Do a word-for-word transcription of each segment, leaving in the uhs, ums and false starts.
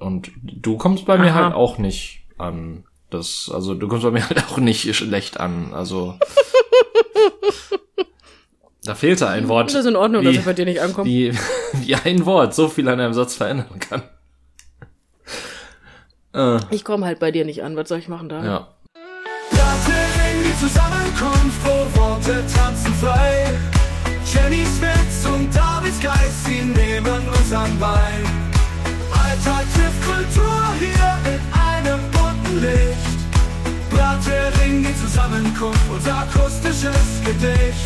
Und du kommst bei mir Aha. halt auch nicht an. Das, also du kommst bei mir halt auch nicht schlecht an. Also da fehlte ein Wort. Das ist in Ordnung, wie, dass ich bei dir nicht ankomme. Wie, wie ein Wort so viel an einem Satz verändern kann. äh, Ich komme halt bei dir nicht an. Was soll ich machen da? ja. Brathering, die Zusammenkunft, wo Worte tanzen frei. Jennys Witz und Davids Geist, sie nehmen uns an Bein. Alltag trifft Kultur hier in einem bunten Licht. Brathering, die Zusammenkunft, unser akustisches Gedicht.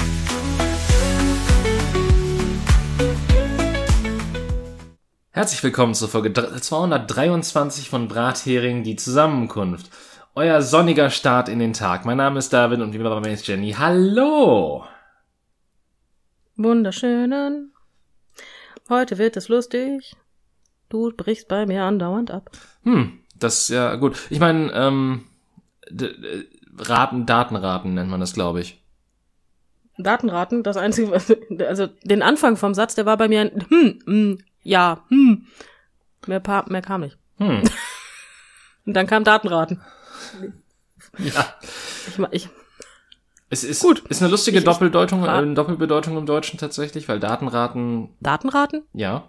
Herzlich willkommen zur Folge zweihundertdreiundzwanzig von Brathering, die Zusammenkunft. Euer sonniger Start in den Tag. Mein Name ist David und wie immer bei mir ist Jenny. Hallo! Wunderschönen. Heute wird es lustig. Du brichst bei mir andauernd ab. Hm, das ist ja gut. Ich meine, ähm, d- d- Raten, Datenraten nennt man das, glaube ich. Datenraten, das Einzige, was, also den Anfang vom Satz, der war bei mir ein hm, hm, ja, hm. Mehr, pa- mehr kam nicht. Hm. Und dann kam Datenraten. Ja. Ich, ma- ich, Es ist, Gut. ist eine lustige Ich- ich- Doppeldeutung, äh, Ra- eine Doppelbedeutung im Deutschen tatsächlich, weil Datenraten, Datenraten? ja.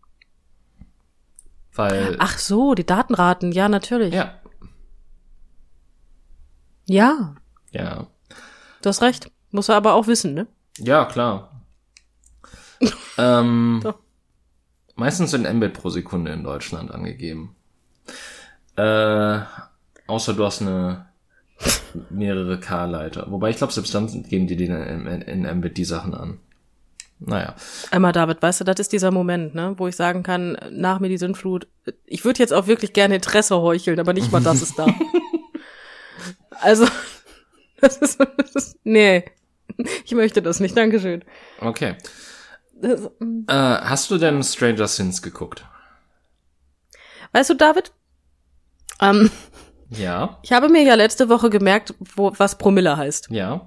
Weil, Ach so, die Datenraten, ja, natürlich. ja, Ja, ja. du hast recht. Muss er aber auch wissen, ne? Ja, klar. ähm, So. Meistens sind Mbit pro Sekunde in Deutschland angegeben. Äh, außer du hast eine mehrere K-Leiter. Wobei ich glaube, selbst dann geben die in, in, in Mbit die Sachen an. Naja. Einmal, David, weißt du, das ist dieser Moment, ne, wo ich sagen kann, nach mir die Sündflut. Ich würde jetzt auch wirklich gerne Interesse heucheln, aber nicht mal das ist da. Also, das ist, das ist, nee, ich möchte das nicht, Dankeschön. Okay. Das, mm. Äh, hast du denn Stranger Things geguckt? Weißt du, David, ähm, Ja. ich habe mir ja letzte Woche gemerkt, wo, was Promille heißt, Ja.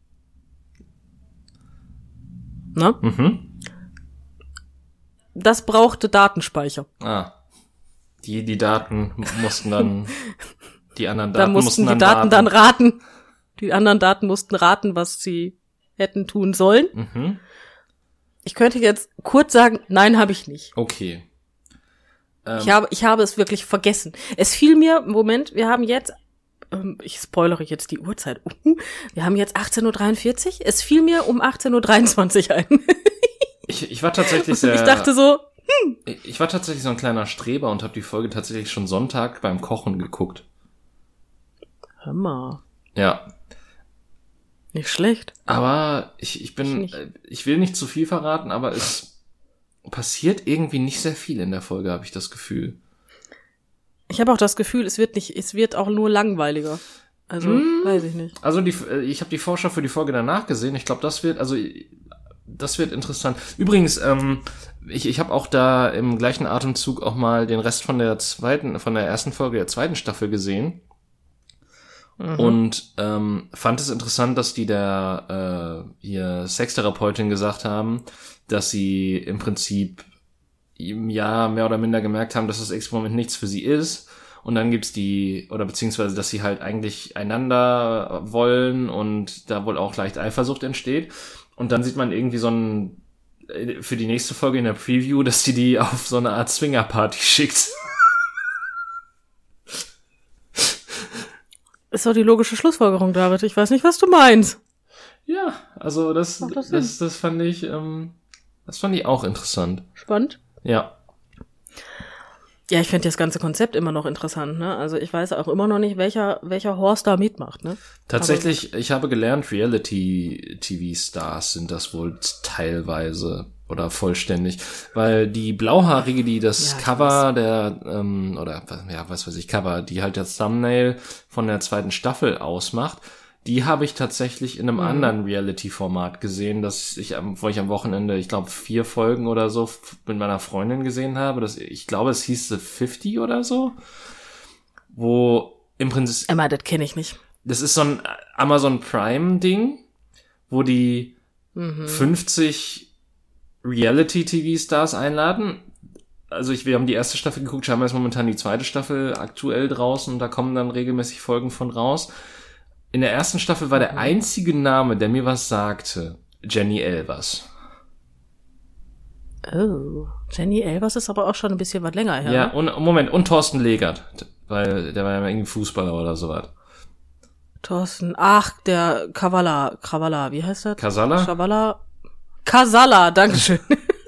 ne? Mhm. Das brauchte Datenspeicher. Ah. Die, die Daten mussten dann, die anderen Da Daten mussten die dann Daten warten. dann raten. Die anderen Daten mussten raten, was sie hätten tun sollen. Mhm. Ich könnte jetzt kurz sagen, nein, habe ich nicht. Okay. Ähm, Ich habe, ich habe es wirklich vergessen. Es fiel mir, Moment, wir haben jetzt, ähm, ich spoilere jetzt die Uhrzeit. Uh, wir haben jetzt achtzehn Uhr dreiundvierzig. Es fiel mir um achtzehn Uhr dreiundzwanzig ein. ich, ich war tatsächlich sehr, ich dachte so, ich war tatsächlich so ein kleiner Streber und habe die Folge tatsächlich schon Sonntag beim Kochen geguckt. hör mal, Ja. nicht schlecht. Aber ich, ich bin, Ich nicht. äh, ich will nicht zu viel verraten, aber es passiert irgendwie nicht sehr viel in der Folge, habe ich das Gefühl. Ich habe auch das Gefühl, es wird nicht, es wird auch nur langweiliger. Also, Hm. weiß ich nicht. Also die, äh, ich habe die Vorschau für die Folge danach gesehen. Ich glaube, das wird, also das wird interessant. Übrigens, ähm, ich, ich habe auch da im gleichen Atemzug auch mal den Rest von der zweiten, von der ersten Folge der zweiten Staffel gesehen. Mhm. Und ähm, fand es interessant, dass die der äh, hier Sextherapeutin gesagt haben, dass sie im Prinzip ja mehr oder minder gemerkt haben, dass das Experiment nichts für sie ist. Und dann gibt's die, oder beziehungsweise, dass sie halt eigentlich einander wollen und da wohl auch leicht Eifersucht entsteht. Und dann sieht man irgendwie so ein, äh, für die nächste Folge in der Preview, dass die die auf so eine Art Swingerparty schickt. Ist doch die logische Schlussfolgerung, David. Ich weiß nicht, was du meinst. Ja, also das, Macht das das, das fand ich, ähm, das fand ich auch interessant. Spannend. Ja. Ja, ich finde das ganze Konzept immer noch interessant, ne? Also ich weiß auch immer noch nicht, welcher, welcher Horst da mitmacht, ne? Tatsächlich, ich habe gelernt, Reality-T V-Stars sind das wohl teilweise oder vollständig, weil die Blauhaarige, die das Ja, ich Cover der, ähm, oder ja, was weiß ich, Cover, die halt das Thumbnail von der zweiten Staffel ausmacht, die habe ich tatsächlich in einem Mhm. anderen Reality-Format gesehen, das ich am, wo ich am Wochenende, ich glaube, vier Folgen oder so f- mit meiner Freundin gesehen habe. Das, ich glaube, es hieß The fünfzig oder so, wo im Prinzip, Emma, das kenne ich nicht. das ist so ein Amazon Prime-Ding, wo die Mhm. fünfzig Reality-T V-Stars einladen. also ich, wir haben die erste Staffel geguckt, scheinbar ist momentan die zweite Staffel aktuell draußen und da kommen dann regelmäßig Folgen von raus. In der ersten Staffel war der einzige Name, der mir was sagte, Jenny Elvers. Oh, Jenny Elvers ist aber auch schon ein bisschen was länger her. Ja, ne? und Moment, und Thorsten Legert, weil der war ja irgendwie Fußballer oder sowas. Thorsten, ach, der Kavala, Kravala, wie heißt das? Kasala? Kavala, Kasala, dankeschön.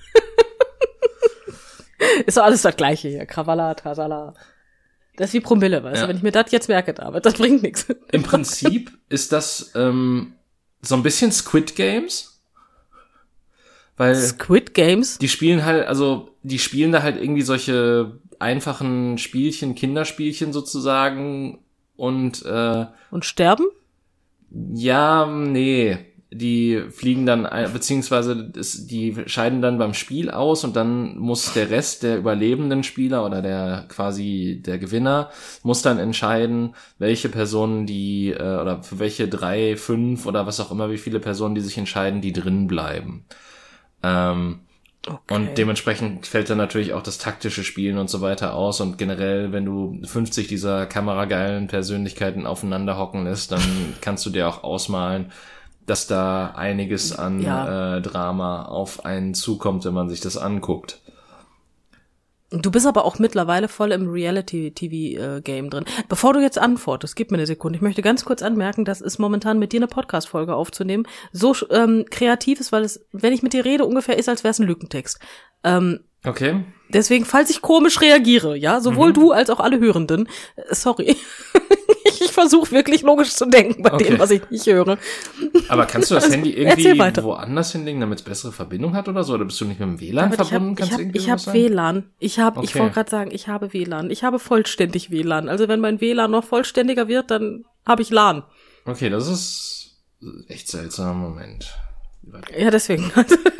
Ist doch alles das Gleiche hier, Kravala, Kasala. Das ist wie Promille, weißt ja. du, wenn ich mir das jetzt merke, David, das bringt nichts. Im Prinzip ist das ähm, so ein bisschen Squid Games. Weil Squid Games? Die spielen halt, also die spielen da halt irgendwie solche einfachen Spielchen, Kinderspielchen sozusagen und äh, und sterben? Ja, nee, die fliegen dann, beziehungsweise die scheiden dann beim Spiel aus und dann muss der Rest der überlebenden Spieler oder der quasi der Gewinner muss dann entscheiden, welche Personen die äh, oder für welche drei, fünf oder was auch immer, wie viele Personen die sich entscheiden, die drin bleiben. Ähm, okay. Und dementsprechend fällt dann natürlich auch das taktische Spielen und so weiter aus und generell, wenn du fünfzig dieser kamerageilen Persönlichkeiten aufeinander hocken lässt, dann kannst du dir auch ausmalen, dass da einiges an ja. äh, Drama auf einen zukommt, wenn man sich das anguckt. Du bist aber auch mittlerweile voll im Reality-T V-Game drin. Bevor du jetzt antwortest, gib mir eine Sekunde. Ich möchte ganz kurz anmerken, dass es momentan mit dir eine Podcast-Folge aufzunehmen so ähm, kreativ ist, weil es, wenn ich mit dir rede, ungefähr ist, als wäre es ein Lückentext. Ähm, okay. Deswegen, falls ich komisch reagiere, ja, sowohl mhm. du als auch alle Hörenden, äh, sorry. Ich versuche wirklich logisch zu denken bei okay. dem, was ich nicht höre. Aber kannst du das also, Handy irgendwie woanders hinlegen, damit es bessere Verbindung hat oder so? Oder bist du nicht mit dem W L A N aber verbunden? Ich habe ich hab, ich hab W L A N. Ich habe, okay. ich wollte gerade sagen, ich habe W L A N. Ich habe vollständig W L A N. Also wenn mein W L A N noch vollständiger wird, dann habe ich L A N. Okay, das ist echt seltsam. Moment. Ja, deswegen.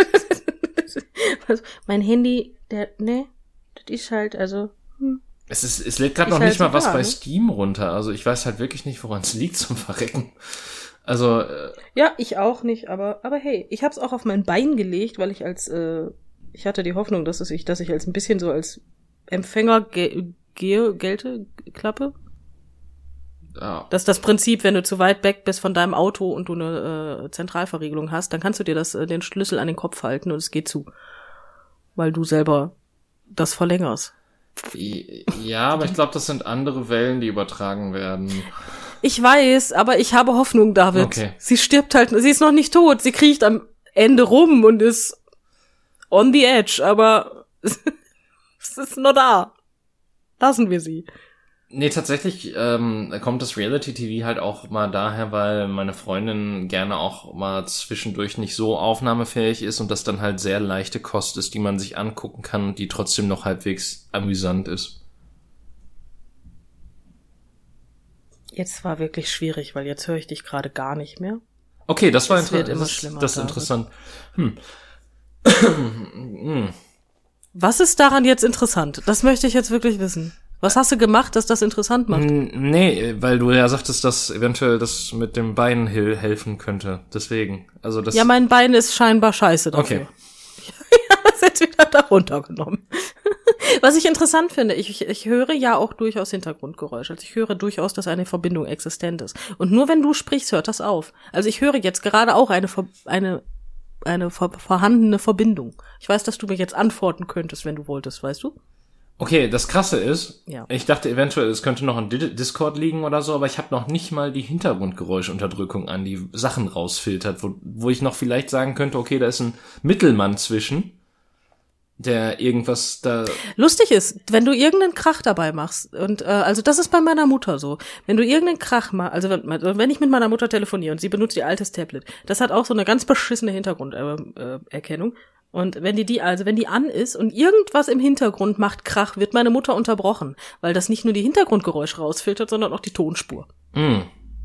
Mein Handy, der, ne, das ist halt, also, hm. Es ist, es lädt gerade noch halt nicht mal was da, bei Steam runter. Also ich weiß halt wirklich nicht, woran es liegt zum Verrecken. Also äh, ja, ich auch nicht, aber aber hey, ich habe es auch auf mein Bein gelegt, weil ich als äh, ich hatte die Hoffnung, dass es ich, dass ich als ein bisschen so als Empfänger ge- ge- gelte, klappe. Ja. Das ist das Prinzip, wenn du zu weit weg bist von deinem Auto und du eine äh, Zentralverriegelung hast, dann kannst du dir das äh, den Schlüssel an den Kopf halten und es geht zu, weil du selber das verlängerst. Ja, aber ich glaube, das sind andere Wellen, die übertragen werden. Ich weiß, aber ich habe Hoffnung, David. Okay. Sie stirbt halt, sie ist noch nicht tot, sie kriecht am Ende rum und ist on the edge, aber es ist nur da. Lassen wir sie. Nee, tatsächlich ähm, kommt das Reality-T V halt auch mal daher, weil meine Freundin gerne auch mal zwischendurch nicht so aufnahmefähig ist und das dann halt sehr leichte Kost ist, die man sich angucken kann und die trotzdem noch halbwegs amüsant ist. Jetzt war wirklich schwierig, weil jetzt höre ich dich gerade gar nicht mehr. Okay, das war inter- wird immer das, schlimmer, das ist interessant. Hm. hm. Was ist daran jetzt interessant? Das möchte ich jetzt wirklich wissen. Was hast du gemacht, dass das interessant macht? Nee, weil du ja sagtest, dass eventuell das mit dem Bein helfen könnte. Deswegen. Also das. Ja, mein Bein ist scheinbar scheiße dafür. Okay. Ja, das ist jetzt wieder da runtergenommen. Was ich interessant finde, ich, ich höre ja auch durchaus Hintergrundgeräusche. Also ich höre durchaus, dass eine Verbindung existent ist. Und nur wenn du sprichst, hört das auf. Also ich höre jetzt gerade auch eine, eine, eine vorhandene Verbindung. Ich weiß, dass du mir jetzt antworten könntest, wenn du wolltest, weißt du? Okay, das Krasse ist, ja. ich dachte eventuell, es könnte noch ein Discord liegen oder so, aber ich habe noch nicht mal die Hintergrundgeräuschunterdrückung an, die Sachen rausfiltert, wo, wo ich noch vielleicht sagen könnte, okay, da ist ein Mittelmann zwischen, der irgendwas da... Lustig ist, wenn du irgendeinen Krach dabei machst, und äh, also das ist bei meiner Mutter so, wenn du irgendeinen Krach machst, also wenn, wenn ich mit meiner Mutter telefoniere und sie benutzt ihr altes Tablet, das hat auch so eine ganz beschissene Hintergrunderkennung. Äh, äh, Und wenn die die, also wenn die an ist und irgendwas im Hintergrund macht Krach, wird meine Mutter unterbrochen, weil das nicht nur die Hintergrundgeräusche rausfiltert, sondern auch die Tonspur. Mm.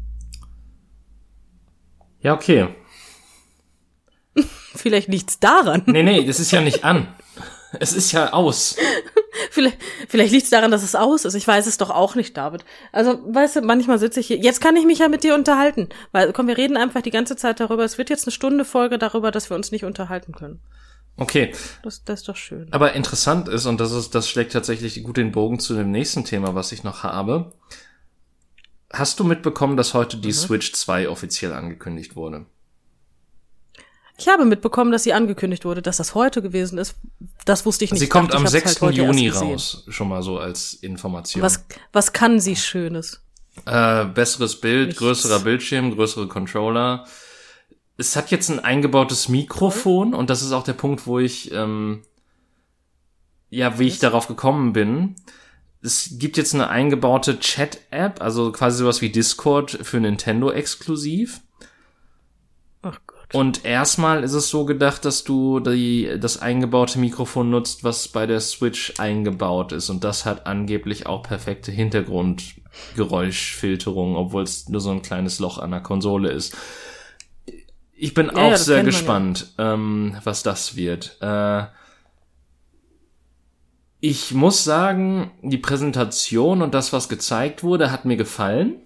Ja, okay. Vielleicht liegt's daran. Nee, nee, das ist ja nicht an. Es ist ja aus. vielleicht, vielleicht liegt's daran, dass es aus ist. Ich weiß es doch auch nicht, David. Also, weißt du, manchmal sitze ich hier. Jetzt kann ich mich ja mit dir unterhalten. Weil, komm, wir reden einfach die ganze Zeit darüber. Es wird jetzt eine Stunde Folge darüber, dass wir uns nicht unterhalten können. Okay. Das, das ist doch schön. Aber interessant ist, und das ist, das schlägt tatsächlich gut den Bogen zu dem nächsten Thema, was ich noch habe. Hast du mitbekommen, dass heute die mhm. Switch zwei offiziell angekündigt wurde? Ich habe mitbekommen, dass sie angekündigt wurde, dass das heute gewesen ist. Das wusste ich nicht. Sie kommt dachte, am sechsten halt Juni raus, schon mal so als Information. Was, was kann sie Schönes? Äh, besseres Bild, Nichts. größerer Bildschirm, größere Controller. Es hat jetzt ein eingebautes Mikrofon und das ist auch der Punkt, wo ich, ähm, ja, wie ich darauf gekommen bin. Es gibt jetzt eine eingebaute Chat-App, also quasi sowas wie Discord für Nintendo exklusiv. Ach Gott. Und erstmal ist es so gedacht, dass du die, das eingebaute Mikrofon nutzt, was bei der Switch eingebaut ist. Und das hat angeblich auch perfekte Hintergrundgeräuschfilterung, obwohl es nur so ein kleines Loch an der Konsole ist. Ich bin ja, auch ja, sehr gespannt, ja. ähm, was das wird. Äh, ich muss sagen, die Präsentation und das, was gezeigt wurde, hat mir gefallen.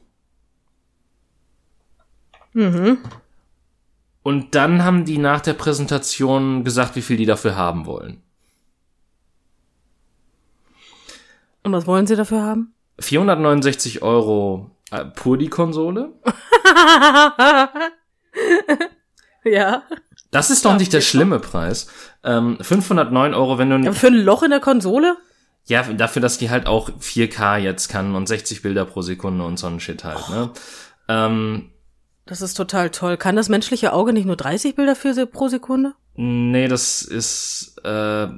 Mhm. Und dann haben die nach der Präsentation gesagt, wie viel die dafür haben wollen. Und was wollen sie dafür haben? vierhundertneunundsechzig Euro äh, pur die Konsole. Ja. Das ist doch nicht der schlimme Preis. Ähm, fünfhundertneun Euro, wenn du... Aber für ein Loch in der Konsole? Ja, dafür, dass die halt auch vier K jetzt kann und sechzig Bilder pro Sekunde und so ein Shit halt, oh. ne? Ähm, das ist total toll. Kann das menschliche Auge nicht nur dreißig Bilder für pro Sekunde? Nee, das ist... Äh,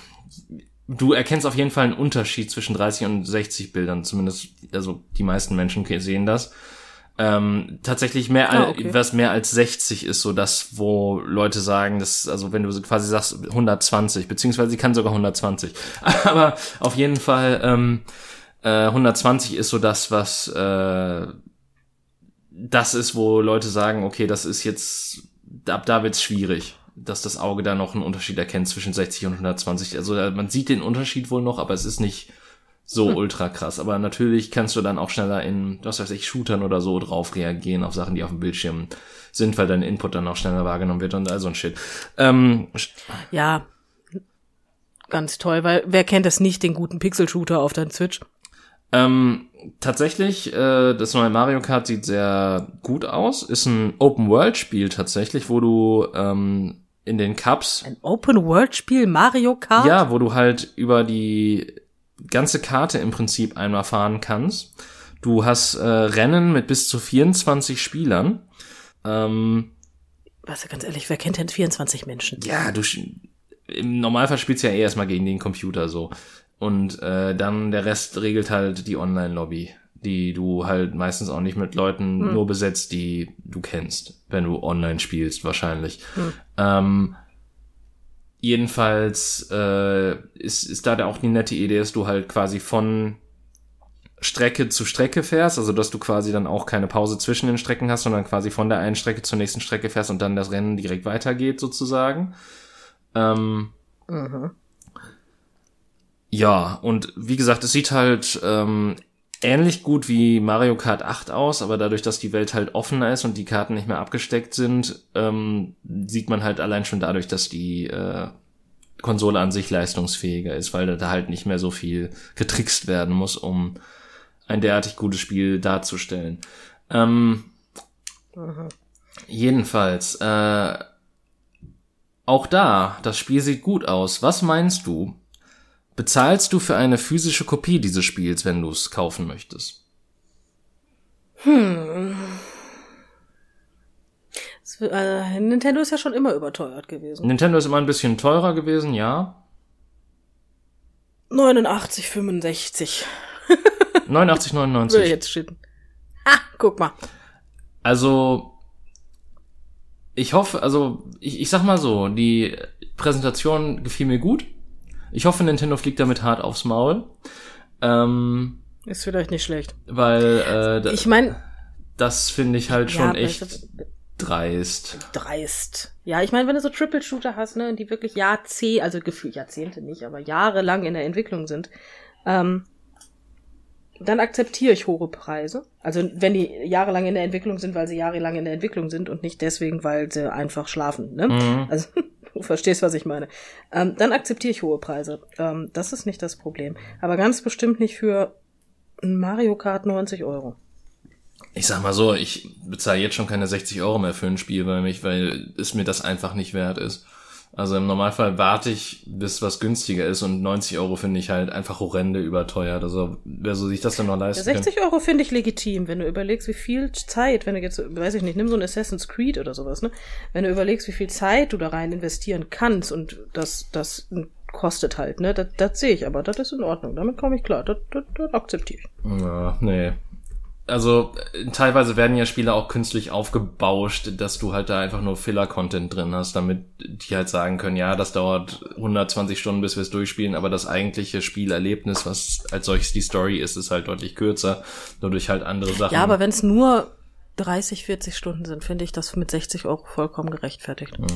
du erkennst auf jeden Fall einen Unterschied zwischen dreißig und sechzig Bildern, zumindest, also die meisten Menschen sehen das. Ähm, tatsächlich mehr, ah, okay. was mehr als sechzig ist so das, wo Leute sagen, dass, also wenn du quasi sagst hundertzwanzig, beziehungsweise sie kann sogar hundertzwanzig. Aber auf jeden Fall, ähm, äh, hundertzwanzig ist so das, was, äh, das ist, wo Leute sagen, okay, das ist jetzt, ab da wird's schwierig, dass das Auge da noch einen Unterschied erkennt zwischen sechzig und hundertzwanzig. Also man sieht den Unterschied wohl noch, aber es ist nicht so hm. ultra krass. Aber natürlich kannst du dann auch schneller in, was weiß ich, Shootern oder so drauf reagieren, auf Sachen, die auf dem Bildschirm sind, weil dein Input dann auch schneller wahrgenommen wird und all so ein Shit. Ähm, ja, ganz toll, weil wer kennt es nicht, den guten Pixel-Shooter auf der Switch? Ähm, tatsächlich, äh, das neue Mario Kart sieht sehr gut aus. Ist ein Open-World-Spiel tatsächlich, wo du ähm, in den Cups... Ein Open-World-Spiel, Mario Kart? Ja, wo du halt über die ganze Karte im Prinzip einmal fahren kannst. Du hast äh, Rennen mit bis zu vierundzwanzig Spielern. Ähm, Was, ganz ehrlich, wer kennt denn vierundzwanzig Menschen? Ja, du im Normalfall spielst du ja eh erstmal gegen den Computer so. Und äh, dann der Rest regelt halt die Online-Lobby, die du halt meistens auch nicht mit Leuten hm. nur besetzt, die du kennst, wenn du online spielst wahrscheinlich. Hm. Ähm, Jedenfalls äh, ist, ist da auch die nette Idee, dass du halt quasi von Strecke zu Strecke fährst, also dass du quasi dann auch keine Pause zwischen den Strecken hast, sondern quasi von der einen Strecke zur nächsten Strecke fährst und dann das Rennen direkt weitergeht sozusagen. Ähm, mhm. Ja, und wie gesagt, es sieht halt ähm, ähnlich gut wie Mario Kart acht aus, aber dadurch, dass die Welt halt offener ist und die Karten nicht mehr abgesteckt sind, ähm, sieht man halt allein schon dadurch, dass die äh, Konsole an sich leistungsfähiger ist, weil da halt nicht mehr so viel getrickst werden muss, um ein derartig gutes Spiel darzustellen. Ähm, mhm. Jedenfalls, äh, auch da, das Spiel sieht gut aus. Was meinst du? Bezahlst du für eine physische Kopie dieses Spiels, wenn du es kaufen möchtest? Hm. Das, äh, Nintendo ist ja schon immer überteuert gewesen. Nintendo ist immer ein bisschen teurer gewesen, ja. neunundachtzig fünfundsechzig. neunundachtzig neunundneunzig. Würde ich jetzt schicken. Ah, guck mal. Also, ich hoffe, also, ich, ich sag mal so, die Präsentation gefiel mir gut. Ich hoffe, Nintendo fliegt damit hart aufs Maul. Ähm, ist vielleicht nicht schlecht. Weil, äh, ich meine, das finde ich halt schon ja, echt das, dreist. Dreist. Ja, ich meine, wenn du so Triple-Shooter hast, ne, die wirklich Jahrzehnte, also gefühlt Jahrzehnte nicht, aber jahrelang in der Entwicklung sind, ähm, dann akzeptiere ich hohe Preise. Also wenn die jahrelang in der Entwicklung sind, weil sie jahrelang in der Entwicklung sind und nicht deswegen, weil sie einfach schlafen, ne? Mhm. Also Du verstehst, was ich meine. Ähm, dann akzeptiere ich hohe Preise. Ähm, das ist nicht das Problem. Aber ganz bestimmt nicht für ein Mario Kart neunzig Euro. Ich sag mal so, ich bezahle jetzt schon keine sechzig Euro mehr für ein Spiel, weil mich, weil es mir das einfach nicht wert ist. Also im Normalfall warte ich, bis was günstiger ist, und neunzig Euro finde ich halt einfach horrende überteuert. Also wer so sich das denn noch leisten kann. sechzig Euro finde ich legitim, wenn du überlegst, wie viel Zeit, wenn du jetzt, weiß ich nicht, nimm so ein Assassin's Creed oder sowas, ne? Wenn du überlegst, wie viel Zeit du da rein investieren kannst, und das, das kostet halt, ne? Das, das sehe ich, aber das ist in Ordnung. Damit komme ich klar. Das, das, das akzeptiere ich. Ja, nee. Also teilweise werden ja Spiele auch künstlich aufgebauscht, dass du halt da einfach nur Filler-Content drin hast, damit die halt sagen können, ja, das dauert hundertzwanzig Stunden, bis wir es durchspielen, aber das eigentliche Spielerlebnis, was als solches die Story ist, ist halt deutlich kürzer, nur durch halt andere Sachen. Ja, aber wenn es nur dreißig, vierzig Stunden sind, finde ich das mit sechzig Euro vollkommen gerechtfertigt. Hm.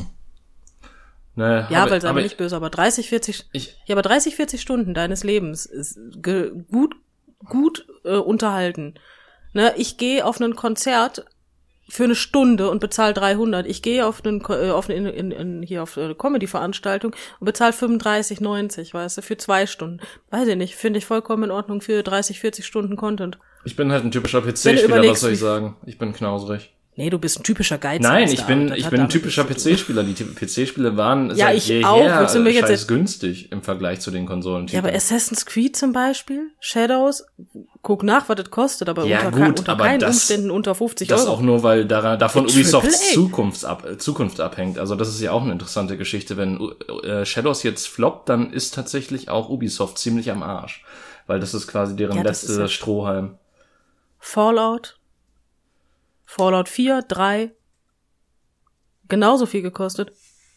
Ne, ja, aber, weil sei aber mir nicht böse, aber dreißig, vierzig, ich, ja, aber dreißig, vierzig Stunden deines Lebens ist ge- gut, gut äh, unterhalten. Ne, ich gehe auf ein Konzert für eine Stunde und bezahle dreihundert. Ich gehe auf einen, äh, auf eine, in, in, hier auf eine Comedy-Veranstaltung und bezahle fünfunddreißig, neunzig, weißt du, für zwei Stunden. Weiß ich nicht, finde ich vollkommen in Ordnung für dreißig, vierzig Stunden Content. Ich bin halt ein typischer P C-Spieler, was soll ich sagen? Ich bin knauserig. Nee, du bist ein typischer Geiz. Nein, ich bin ich bin ein typischer P C-Spieler. Die P C-Spiele waren ja, seit ich jeher auch. Willst du mir jetzt scheiß günstig im Vergleich zu den Konsolen. Ja, aber Assassin's Creed zum Beispiel, Shadows, guck nach, was das kostet, aber ja, unter, gut, unter aber keinen das, Umständen unter fünfzig das Euro. Das auch nur, weil daran, davon Ubisofts Triple A. Zukunft, ab, Zukunft abhängt. Also das ist ja auch eine interessante Geschichte. Wenn äh, Shadows jetzt floppt, dann ist tatsächlich auch Ubisoft ziemlich am Arsch. Weil das ist quasi deren ja, letzte ja Strohhalm. Fallout, Fallout vier, drei, genauso viel gekostet.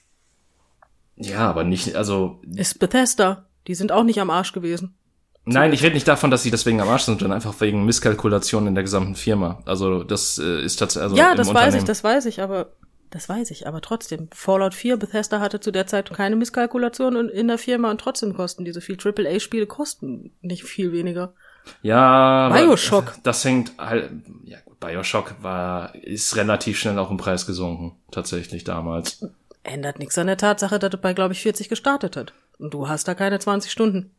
Ja, aber nicht, also... Ist Bethesda. Die sind auch nicht am Arsch gewesen. Nein, ich rede nicht davon, dass sie deswegen am Arsch sind, sondern einfach wegen Misskalkulation in der gesamten Firma. Also das äh, ist tatsächlich... Also ja, im das Unternehmen. weiß ich, das weiß ich, aber... Das weiß ich, aber trotzdem. Fallout vier, Bethesda hatte zu der Zeit keine Misskalkulation in der Firma und trotzdem kosten die so viel. Triple A-Spiele kosten nicht viel weniger. Ja, Bioshock. Das hängt halt... Ja gut, Bioshock war ist relativ schnell auch im Preis gesunken, tatsächlich damals. Ändert nichts an der Tatsache, dass es bei, glaube ich, vierzig gestartet hat. Und du hast da keine zwanzig Stunden.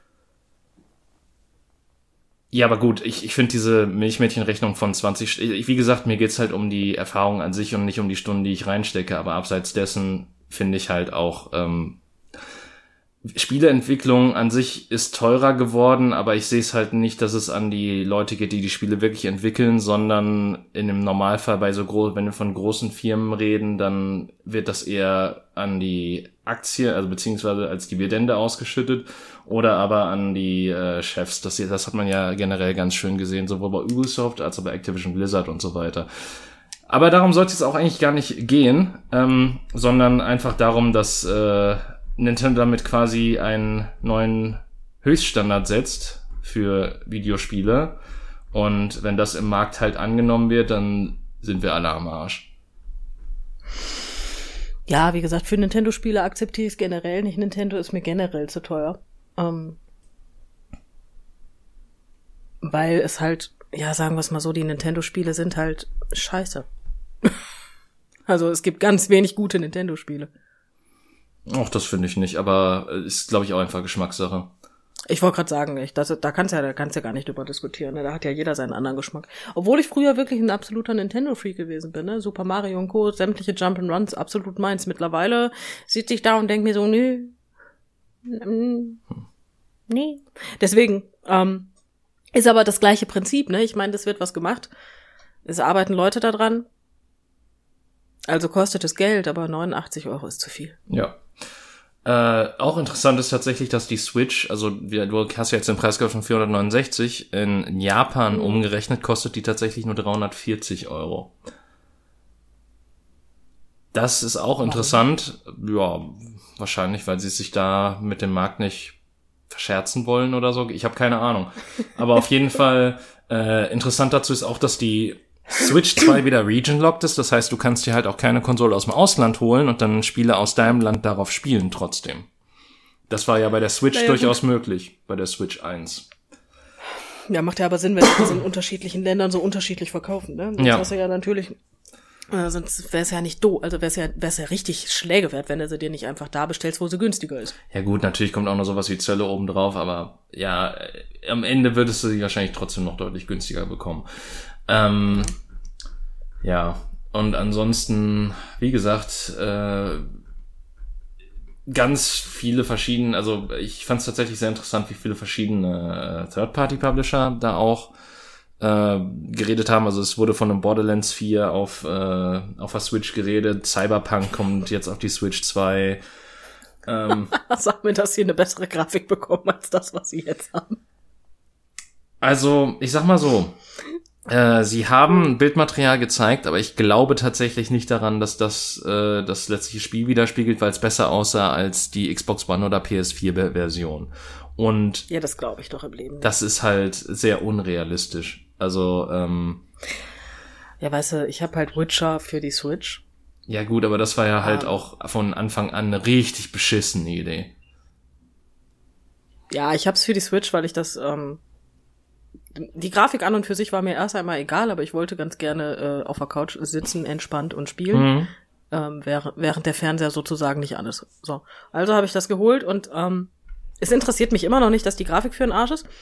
Ja, aber gut, ich, ich finde diese Milchmädchenrechnung von zwanzig, ich, wie gesagt, mir geht's halt um die Erfahrung an sich und nicht um die Stunden, die ich reinstecke, aber abseits dessen finde ich halt auch, ähm, Spieleentwicklung an sich ist teurer geworden, aber ich sehe es halt nicht, dass es an die Leute geht, die die Spiele wirklich entwickeln, sondern in dem Normalfall bei so groß, wenn wir von großen Firmen reden, dann wird das eher an die Aktie, also beziehungsweise als Dividende ausgeschüttet oder aber an die äh, Chefs. Das, das hat man ja generell ganz schön gesehen, sowohl bei Ubisoft als auch bei Activision Blizzard und so weiter. Aber darum sollte es auch eigentlich gar nicht gehen, ähm, sondern einfach darum, dass äh, Nintendo damit quasi einen neuen Höchststandard setzt für Videospiele. Und wenn das im Markt halt angenommen wird, dann sind wir alle am Arsch. Ja, wie gesagt, für Nintendo-Spiele akzeptiere ich es generell nicht. Nintendo ist mir generell zu teuer. Ähm, weil es halt, ja, sagen wir es mal so, die Nintendo-Spiele sind halt scheiße. Also es gibt ganz wenig gute Nintendo-Spiele. Ach, das finde ich nicht, aber ist, glaube ich, auch einfach Geschmackssache. Ich wollte gerade sagen, ich, das, da kannst ja, da kannst ja gar nicht drüber diskutieren, ne? Da hat ja jeder seinen anderen Geschmack. Obwohl ich früher wirklich ein absoluter Nintendo-Freak gewesen bin, ne? Super Mario und Co., sämtliche Jump'n'Runs, absolut meins. Mittlerweile sitze ich da und denke mir so, nö, nee. Deswegen, ähm, ist aber das gleiche Prinzip, ne? Ich meine, das wird was gemacht. Es arbeiten Leute da dran. Also kostet es Geld, aber neunundachtzig Euro ist zu viel. Ja. Äh, auch interessant ist tatsächlich, dass die Switch, also du hast ja jetzt den Preis gehört von vierhundertneunundsechzig, in Japan mhm. umgerechnet kostet die tatsächlich nur dreihundertvierzig Euro. Das ist auch interessant. Ja, wahrscheinlich, weil sie sich da mit dem Markt nicht verscherzen wollen oder so. Ich habe keine Ahnung. Aber auf jeden Fall äh, interessant dazu ist auch, dass die Switch zwei wieder region-locked ist, das heißt, du kannst dir halt auch keine Konsole aus dem Ausland holen und dann Spiele aus deinem Land darauf spielen trotzdem. Das war ja bei der Switch naja, durchaus gut. möglich, bei der Switch eins. Ja, macht ja aber Sinn, wenn sie das in unterschiedlichen Ländern so unterschiedlich verkaufen, ne? Sonst ja. hast du ja natürlich Äh, sonst wäre es ja nicht doof, also wäre es ja, wär's ja richtig Schläge wert, wenn du sie dir nicht einfach da bestellst, wo sie günstiger ist. Ja gut, natürlich kommt auch noch sowas wie Zölle oben drauf, aber ja, äh, am Ende würdest du sie wahrscheinlich trotzdem noch deutlich günstiger bekommen. Ähm, ja, und ansonsten, wie gesagt, äh, ganz viele verschiedene, also ich fand es tatsächlich sehr interessant, wie viele verschiedene äh, Third-Party-Publisher da auch äh, geredet haben. Also es wurde von einem Borderlands vier auf äh, auf der Switch geredet, Cyberpunk kommt jetzt auf die Switch zwei. Ähm, Sag mir, dass sie eine bessere Grafik bekommen als das, was sie jetzt haben. Also, ich sag mal so, äh, sie haben Bildmaterial gezeigt, aber ich glaube tatsächlich nicht daran, dass das äh, das letztliche Spiel widerspiegelt, weil es besser aussah als die Xbox One oder P S vier Version. Und ja, das glaube ich doch im Leben. Das ist halt sehr unrealistisch. Also, ähm... ja, weißt du, ich habe halt Witcher für die Switch. Ja gut, aber das war ja halt ah. auch von Anfang an eine richtig beschissene Idee. Ja, ich hab's für die Switch, weil ich das, ähm... die Grafik an und für sich war mir erst einmal egal, aber ich wollte ganz gerne äh, auf der Couch sitzen, entspannt und spielen, mhm. ähm, während, während der Fernseher sozusagen nicht an ist. So, also habe ich das geholt und ähm, es interessiert mich immer noch nicht, dass die Grafik für den Arsch ist.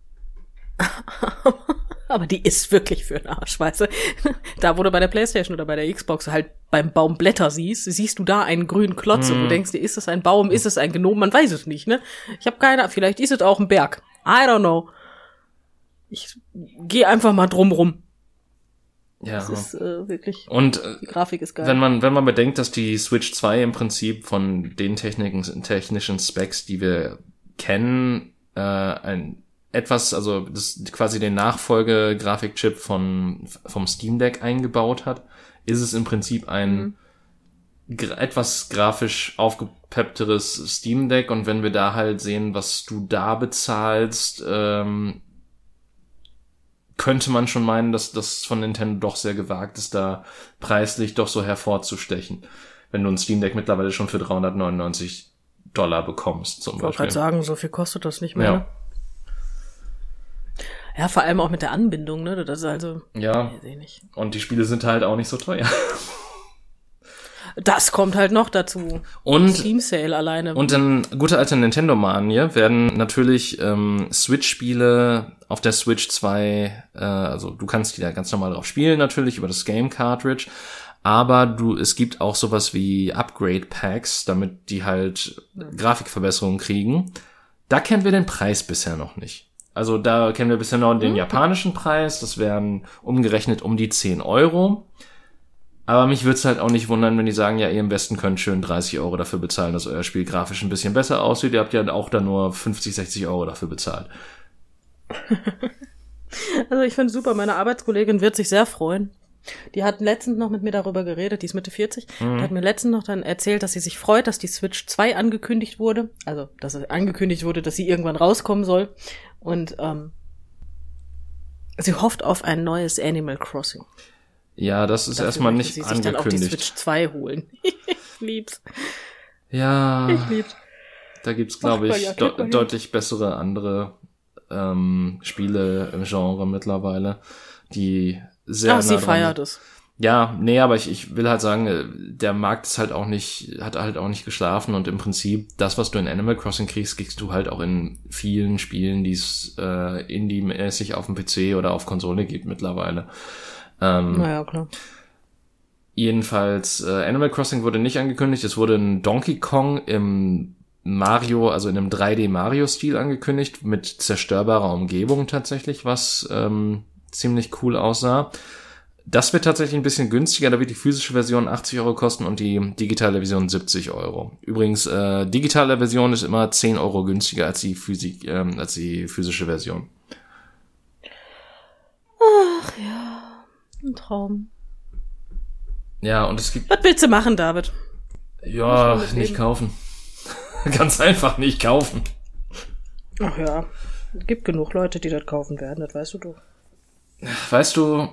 Aber die ist wirklich für den Arsch, weißt du? Da, wo du bei der PlayStation oder bei der Xbox halt beim Baum Blätter siehst, siehst du da einen grünen Klotz mm. und du denkst dir, ist es ein Baum, ist es ein Gnom? Man weiß es nicht, ne? Ich habe keine Ahnung, vielleicht ist es auch ein Berg. I don't know. Ich gehe einfach mal drum rum. Ja. Das ist äh, wirklich, und äh, die Grafik ist geil. Wenn man wenn man bedenkt, dass die Switch zwei im Prinzip von den Techniken, technischen Specs, die wir kennen, äh, ein etwas, also das quasi den Nachfolge-Grafikchip von vom Steam Deck eingebaut hat, ist es im Prinzip ein mhm. gra- etwas grafisch aufgepeppteres Steam Deck. Und wenn wir da halt sehen, was du da bezahlst, ähm, könnte man schon meinen, dass das von Nintendo doch sehr gewagt ist, da preislich doch so hervorzustechen. Wenn du ein Steam Deck mittlerweile schon für dreihundertneunundneunzig Dollar bekommst, zum ich Beispiel. Ich wollte gerade sagen, so viel kostet das nicht mehr. Ja. Ja, vor allem auch mit der Anbindung, ne? Das ist also. Ja. Nee, nicht. Und die Spiele sind halt auch nicht so teuer. Das kommt halt noch dazu. Und Steam Sale alleine. Und in guter alter Nintendo-Manie werden natürlich ähm, Switch-Spiele auf der Switch zwei, äh, also du kannst die da ganz normal drauf spielen, natürlich über das Game Cartridge, aber du es gibt auch sowas wie Upgrade-Packs, damit die halt Grafikverbesserungen kriegen. Da kennen wir den Preis bisher noch nicht. Also da kennen wir bisher noch den mhm. japanischen Preis, das wären umgerechnet um die zehn Euro. Aber mich würde es halt auch nicht wundern, wenn die sagen, ja, ihr im Westen könnt schön dreißig Euro dafür bezahlen, dass euer Spiel grafisch ein bisschen besser aussieht. Ihr habt ja auch da nur fünfzig, sechzig Euro dafür bezahlt. Also ich finde super, meine Arbeitskollegin wird sich sehr freuen. Die hat letztens noch mit mir darüber geredet, die ist Mitte vierzig, mhm. die hat mir letztens noch dann erzählt, dass sie sich freut, dass die Switch zwei angekündigt wurde. Also, dass es angekündigt wurde, dass sie irgendwann rauskommen soll. Und ähm, sie hofft auf ein neues Animal Crossing. Ja, das ist Dafür erstmal nicht sie angekündigt. Sie sich dann auch die Switch zwei holen. Ich lieb's. Ja, ich lieb's. Da gibt's, glaube ich, ja, de- deutlich bessere andere ähm, Spiele im Genre mittlerweile, die sehr Ach, nah sie dran feiert es. Ja, nee, aber ich, ich will halt sagen, der Markt ist halt auch nicht, hat halt auch nicht geschlafen und im Prinzip das, was du in Animal Crossing kriegst, kriegst du halt auch in vielen Spielen, die es äh, indie-mäßig auf dem P C oder auf Konsole gibt mittlerweile. Ähm, naja, klar. Jedenfalls, äh, Animal Crossing wurde nicht angekündigt, es wurde ein Donkey Kong im Mario, also in einem drei D Mario-Stil angekündigt, mit zerstörbarer Umgebung tatsächlich, was ähm, ziemlich cool aussah. Das wird tatsächlich ein bisschen günstiger, da wird die physische Version achtzig Euro kosten und die digitale Version siebzig Euro. Übrigens, äh, digitale Version ist immer zehn Euro günstiger als die, Physik, ähm, als die physische Version. Ach ja, ein Traum. Ja, und es gibt... Was willst du machen, David? Ja, nicht kaufen. Ganz einfach nicht kaufen. Ach ja, es gibt genug Leute, die das kaufen werden, das weißt du doch. Weißt du,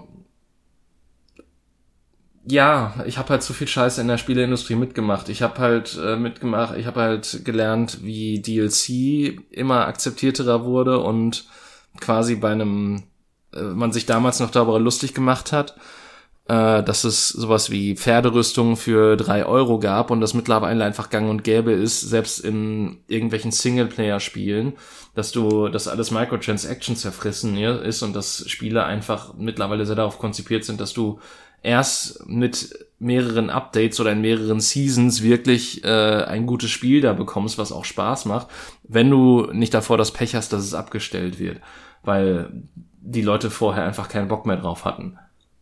ja, ich habe halt so viel Scheiße in der Spieleindustrie mitgemacht. Ich habe halt äh, mitgemacht, ich habe halt gelernt, wie D L C immer akzeptierterer wurde und quasi bei einem, äh, man sich damals noch darüber lustig gemacht hat. äh, dass es sowas wie Pferderüstungen für drei Euro gab und das mittlerweile einfach gang und gäbe ist, selbst in irgendwelchen Singleplayer-Spielen, dass du, dass alles Microtransactions zerfressen ist und dass Spiele einfach mittlerweile sehr darauf konzipiert sind, dass du erst mit mehreren Updates oder in mehreren Seasons wirklich äh, ein gutes Spiel da bekommst, was auch Spaß macht, wenn du nicht davor das Pech hast, dass es abgestellt wird, weil die Leute vorher einfach keinen Bock mehr drauf hatten.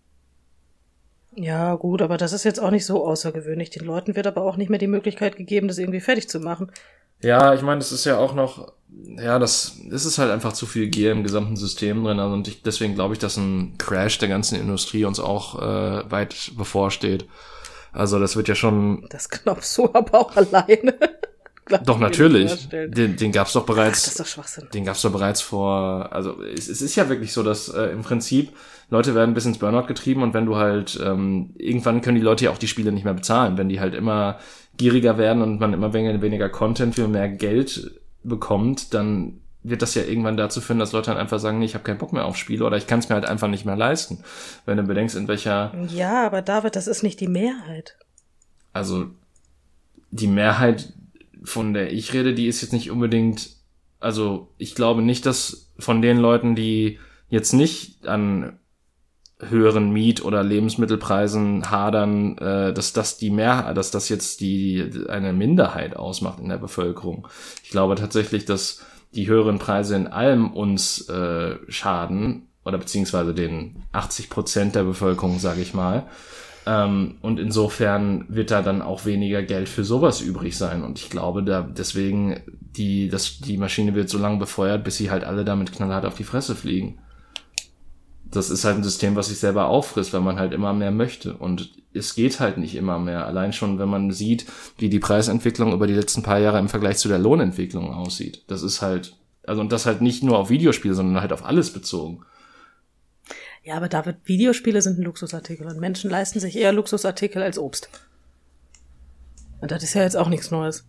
Ja, gut, aber das ist jetzt auch nicht so außergewöhnlich. Den Leuten wird aber auch nicht mehr die Möglichkeit gegeben, das irgendwie fertig zu machen. Ja, ich meine, das ist ja auch noch, ja, das, das ist halt einfach zu viel Gier im gesamten System drin. Also und ich, deswegen glaube ich, dass ein Crash der ganzen Industrie uns auch äh, weit bevorsteht. Also das wird ja schon... Das glaubst du aber auch alleine. Doch, natürlich. Den, den gab's doch bereits. Ach, das ist doch Schwachsinn. Den gab's doch bereits vor, also es, es ist ja wirklich so, dass äh, im Prinzip Leute werden bis ins Burnout getrieben und wenn du halt, ähm, irgendwann können die Leute ja auch die Spiele nicht mehr bezahlen, wenn die halt immer gieriger werden und man immer weniger, weniger Content für mehr Geld bekommt, dann wird das ja irgendwann dazu führen, dass Leute dann einfach sagen, nee, ich habe keinen Bock mehr auf Spiele oder ich kann es mir halt einfach nicht mehr leisten. Wenn du bedenkst, in welcher... Ja, aber David, das ist nicht die Mehrheit. Also die Mehrheit, von der ich rede, die ist jetzt nicht unbedingt, also ich glaube nicht, dass von den Leuten, die jetzt nicht an höheren Miet- oder Lebensmittelpreisen hadern, äh, dass das die Mehrheit, dass das jetzt die eine Minderheit ausmacht in der Bevölkerung. Ich glaube tatsächlich, dass die höheren Preise in allem uns äh, schaden oder beziehungsweise den achtzig Prozent der Bevölkerung, sage ich mal. Ähm, und insofern wird da dann auch weniger Geld für sowas übrig sein. Und ich glaube, da deswegen die das die Maschine wird so lange befeuert, bis sie halt alle damit knallhart auf die Fresse fliegen. Das ist halt ein System, was sich selber auffrisst, weil man halt immer mehr möchte. Und es geht halt nicht immer mehr. Allein schon, wenn man sieht, wie die Preisentwicklung über die letzten paar Jahre im Vergleich zu der Lohnentwicklung aussieht. Das ist halt, also und das halt nicht nur auf Videospiele, sondern halt auf alles bezogen. Ja, aber David, Videospiele sind ein Luxusartikel und Menschen leisten sich eher Luxusartikel als Obst. Und das ist ja jetzt auch nichts Neues.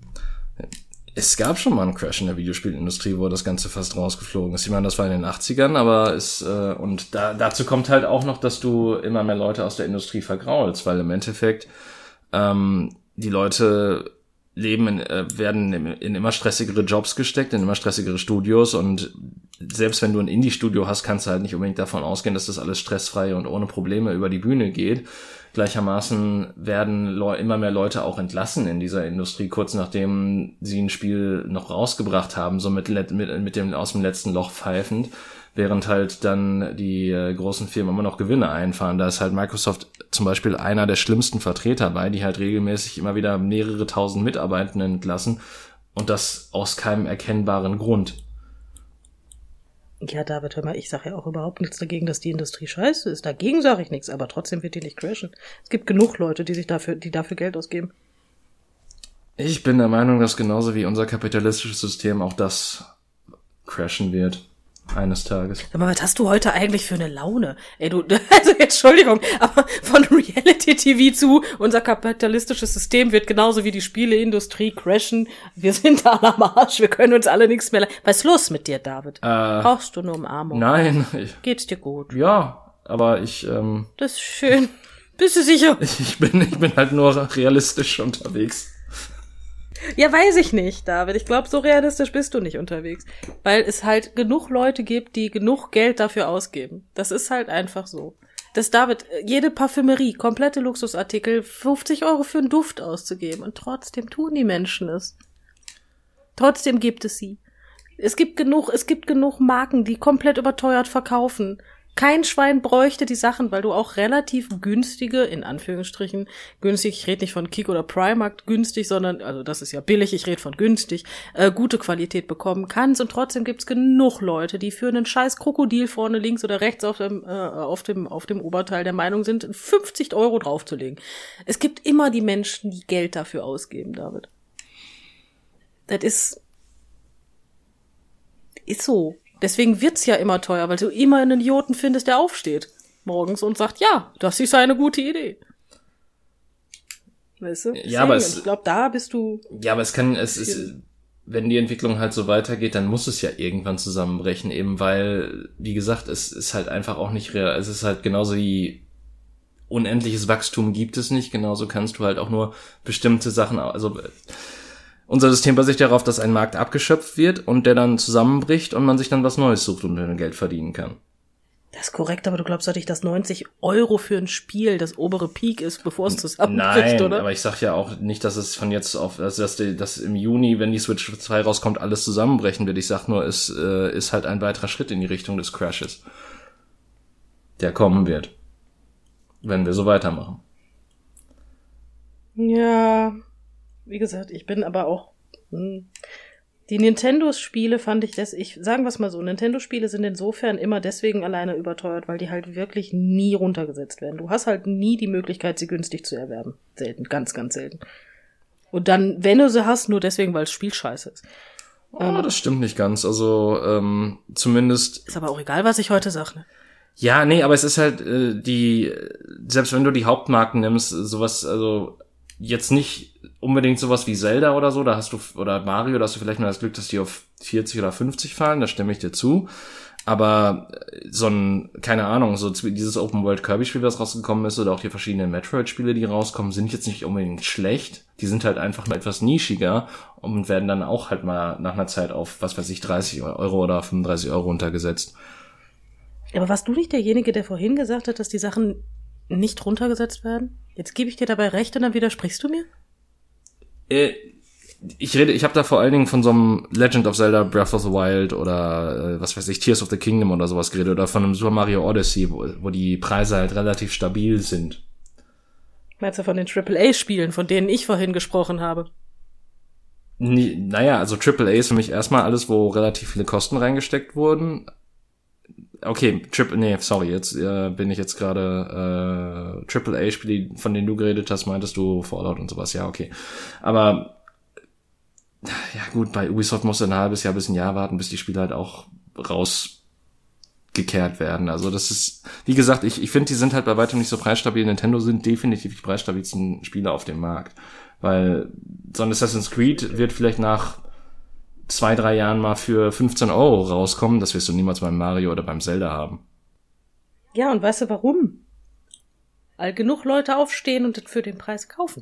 Es gab schon mal einen Crash in der Videospielindustrie, wo das Ganze fast rausgeflogen ist. Ich meine, das war in den achtzigern, aber es, äh, und da, dazu kommt halt auch noch, dass du immer mehr Leute aus der Industrie vergraulst, weil im Endeffekt, ähm, die Leute leben in, äh, werden in, in immer stressigere Jobs gesteckt, in immer stressigere Studios und selbst wenn du ein Indie-Studio hast, kannst du halt nicht unbedingt davon ausgehen, dass das alles stressfrei und ohne Probleme über die Bühne geht. Gleichermaßen werden Le- immer mehr Leute auch entlassen in dieser Industrie, kurz nachdem sie ein Spiel noch rausgebracht haben, so mit, mit, mit dem aus dem letzten Loch pfeifend, während halt dann die äh, großen Firmen immer noch Gewinne einfahren. Da ist halt Microsoft zum Beispiel einer der schlimmsten Vertreter bei, die halt regelmäßig immer wieder mehrere tausend Mitarbeitenden entlassen und das aus keinem erkennbaren Grund. Ja, David, hör mal, ich sage ja auch überhaupt nichts dagegen, dass die Industrie scheiße ist. Dagegen sage ich nichts, aber trotzdem wird die nicht crashen. Es gibt genug Leute, die sich dafür, die dafür Geld ausgeben. Ich bin der Meinung, dass genauso wie unser kapitalistisches System auch das crashen wird. Eines Tages. Sag mal, was hast du heute eigentlich für eine Laune? Ey, du, also Entschuldigung, aber von Reality-T V zu, unser kapitalistisches System wird genauso wie die Spieleindustrie crashen. Wir sind alle am Arsch, wir können uns alle nichts mehr le- Was ist los mit dir, David? Äh, Brauchst du eine Umarmung? Nein. Ich, Geht's dir gut? ja, aber ich, ähm, Das ist schön. Bist du sicher? ich bin, ich bin halt nur realistisch unterwegs. Ja, weiß ich nicht, David. Ich glaube, so realistisch bist du nicht unterwegs. Weil es halt genug Leute gibt, die genug Geld dafür ausgeben. Das ist halt einfach so. Dass David, jede Parfümerie, komplette Luxusartikel, fünfzig Euro für einen Duft auszugeben. Und trotzdem tun die Menschen es. Trotzdem gibt es sie. Es gibt genug, es gibt genug Marken, die komplett überteuert verkaufen. Kein Schwein bräuchte die Sachen, weil du auch relativ günstige, in Anführungsstrichen, günstig, ich rede nicht von Kik oder Primark günstig, sondern, also das ist ja billig, ich rede von günstig, äh, gute Qualität bekommen kannst und trotzdem gibt's genug Leute, die für einen scheiß Krokodil vorne links oder rechts auf dem, äh, auf dem, auf dem Oberteil der Meinung sind, fünfzig Euro draufzulegen. Es gibt immer die Menschen, die Geld dafür ausgeben, David. Das ist, ist so. Deswegen wird's ja immer teuer, weil du immer einen Idioten findest, der aufsteht morgens und sagt, ja, das ist eine gute Idee. Weißt du? Ja, aber es, ich glaube, da bist du... Ja, aber es kann, es ist, wenn die Entwicklung halt so weitergeht, dann muss es ja irgendwann zusammenbrechen, eben weil, wie gesagt, es ist halt einfach auch nicht real. Es ist halt genauso wie unendliches Wachstum gibt es nicht. Genauso kannst du halt auch nur bestimmte Sachen, also unser System basiert darauf, dass ein Markt abgeschöpft wird und der dann zusammenbricht und man sich dann was Neues sucht und dann Geld verdienen kann. Das ist korrekt, aber du glaubst doch nicht, dass neunzig Euro für ein Spiel das obere Peak ist, bevor es zusammenbricht, Nein, oder? aber ich sag ja auch nicht, dass es von jetzt auf, also dass, die, dass im Juni, wenn die Switch zwei rauskommt, alles zusammenbrechen wird. Ich sag nur, es äh, ist halt ein weiterer Schritt in die Richtung des Crashes, der kommen wird, wenn wir so weitermachen. Ja, wie gesagt, ich bin aber auch... Hm. Die Nintendo-Spiele fand ich, das, ich sagen wir es mal so, Nintendo-Spiele sind insofern immer deswegen alleine überteuert, weil die halt wirklich nie runtergesetzt werden. Du hast halt nie die Möglichkeit, sie günstig zu erwerben. Selten, ganz, ganz selten. Und dann, wenn du sie hast, nur deswegen, weil das Spiel scheiße ist. Oh, ähm, das stimmt nicht ganz, also ähm, zumindest... Ist aber auch egal, was ich heute sage, ne? Ja, nee, aber es ist halt äh, die, selbst wenn du die Hauptmarken nimmst, sowas, also jetzt nicht unbedingt sowas wie Zelda oder so, da hast du, oder Mario, da hast du vielleicht nur das Glück, dass die auf vierzig oder fünfzig fallen, da stimme ich dir zu. Aber so ein, keine Ahnung, so dieses Open-World-Kirby-Spiel, das rausgekommen ist, oder auch die verschiedenen Metroid-Spiele, die rauskommen, sind jetzt nicht unbedingt schlecht. Die sind halt einfach nur etwas nischiger und werden dann auch halt mal nach einer Zeit auf, was weiß ich, dreißig Euro oder fünfunddreißig Euro runtergesetzt. Aber warst du nicht derjenige, der vorhin gesagt hat, dass die Sachen nicht runtergesetzt werden? Jetzt gebe ich dir dabei recht und dann widersprichst du mir? Äh, ich rede, ich habe da vor allen Dingen von so einem Legend of Zelda Breath of the Wild oder äh, was weiß ich, Tears of the Kingdom oder sowas geredet oder von einem Super Mario Odyssey, wo, wo die Preise halt relativ stabil sind. Meinst du von den Triple A Spielen, von denen ich vorhin gesprochen habe? Nie, naja, also Triple A ist für mich erstmal alles, wo relativ viele Kosten reingesteckt wurden. Okay, Triple, nee, sorry, jetzt äh, bin ich jetzt gerade äh, Triple A Spiele, von denen du geredet hast, meintest du Fallout und sowas, ja, okay. Aber ja gut, bei Ubisoft musst du ein halbes Jahr bis ein Jahr warten, bis die Spiele halt auch rausgekehrt werden. Also das ist, wie gesagt, ich ich finde, die sind halt bei weitem nicht so preisstabil. Nintendo sind definitiv die preisstabilsten Spiele auf dem Markt. Weil so ein Assassin's Creed wird vielleicht nach zwei, drei Jahren mal für fünfzehn Euro rauskommen. Das wirst du niemals beim Mario oder beim Zelda haben. Ja, und weißt du warum? Weil genug Leute aufstehen und das für den Preis kaufen.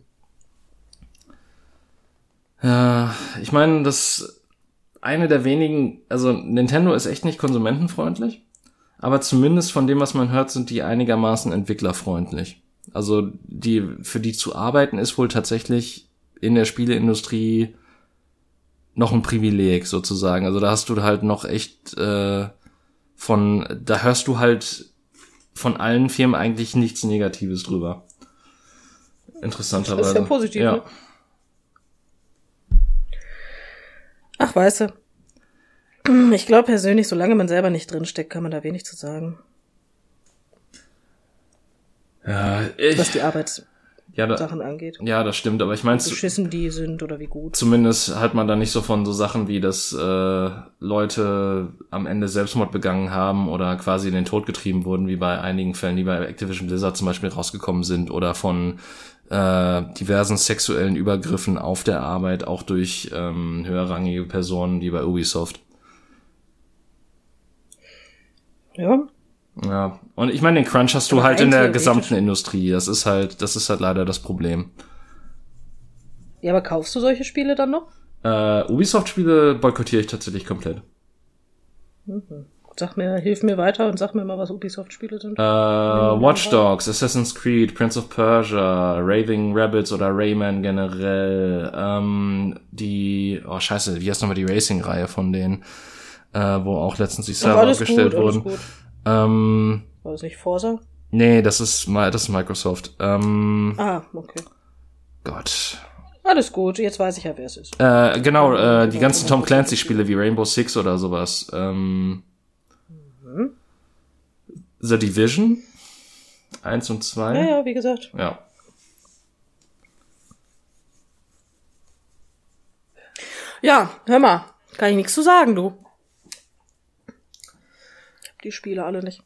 Ja, ich meine, das eine der wenigen, also Nintendo ist echt nicht konsumentenfreundlich, aber zumindest von dem, was man hört, sind die einigermaßen entwicklerfreundlich. Also die, für die zu arbeiten ist wohl tatsächlich in der Spieleindustrie noch ein Privileg sozusagen. Also da hast du halt noch echt äh, von, da hörst du halt von allen Firmen eigentlich nichts Negatives drüber. Interessanterweise. Das ist ja positiv, ja. Ne? Ach, weißt du, ich glaube persönlich, solange man selber nicht drinsteckt, kann man da wenig zu sagen. Ja, ich, was die Arbeitssachen ja, da, angeht. Ja, das stimmt, aber ich meine, wie beschissen die sind oder wie gut. Zumindest hat man da nicht so von so Sachen wie, dass äh, Leute am Ende Selbstmord begangen haben oder quasi in den Tod getrieben wurden, wie bei einigen Fällen, die bei Activision Blizzard zum Beispiel rausgekommen sind, oder von äh, diversen sexuellen Übergriffen auf der Arbeit, auch durch ähm, höherrangige Personen, wie bei Ubisoft. Ja. Ja, und ich meine, den Crunch hast du aber halt in der gesamten Industrie. Das ist halt, das ist halt leider das Problem. Ja, aber kaufst du solche Spiele dann noch? Äh, Ubisoft-Spiele boykottiere ich tatsächlich komplett. Mhm. Sag mir, hilf mir weiter und sag mir mal, was Ubisoft-Spiele sind. Äh, Watch Dogs, Assassin's Creed, Prince of Persia, Raving Rabbids oder Rayman generell. Ähm, die, oh scheiße, wie heißt nochmal die Racing-Reihe von denen, äh, wo auch letztens die Server abgestellt gut, wurden. Gut. Ähm, War das nicht Forza? Nee, das ist, das ist Microsoft. Ähm, ah, okay. Gott. Alles gut, jetzt weiß ich ja, wer es ist. Äh, genau, äh, die ganzen Tom Clancy-Spiele wie Rainbow Six oder sowas. Ähm, mhm. The Division eins und zwei. Ja, ja, wie gesagt. Ja. Ja, hör mal, kann ich nichts zu sagen, du. Ich hab die Spiele alle nicht.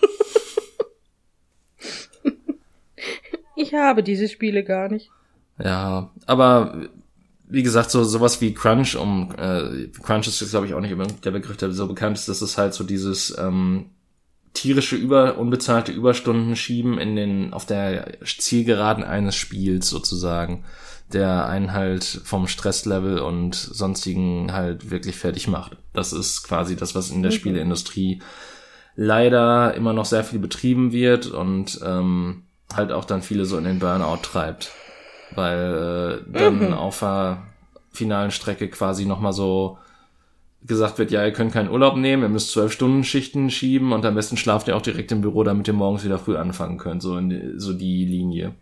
Ich habe diese Spiele gar nicht. Ja, aber wie gesagt, so sowas wie Crunch, um äh, Crunch ist, glaube ich, auch nicht der Begriff, der so bekannt ist, das ist halt so dieses ähm, tierische über unbezahlte Überstunden schieben in den auf der Zielgeraden eines Spiels sozusagen, der einen halt vom Stresslevel und sonstigen halt wirklich fertig macht. Das ist quasi das, was in der okay. Spieleindustrie leider immer noch sehr viel betrieben wird und ähm, halt auch dann viele so in den Burnout treibt, weil äh, dann mhm. auf der finalen Strecke quasi nochmal so gesagt wird, ja, ihr könnt keinen Urlaub nehmen, ihr müsst zwölf Stunden Schichten schieben und am besten schlaft ihr auch direkt im Büro, damit ihr morgens wieder früh anfangen könnt, so in die, so die Linie.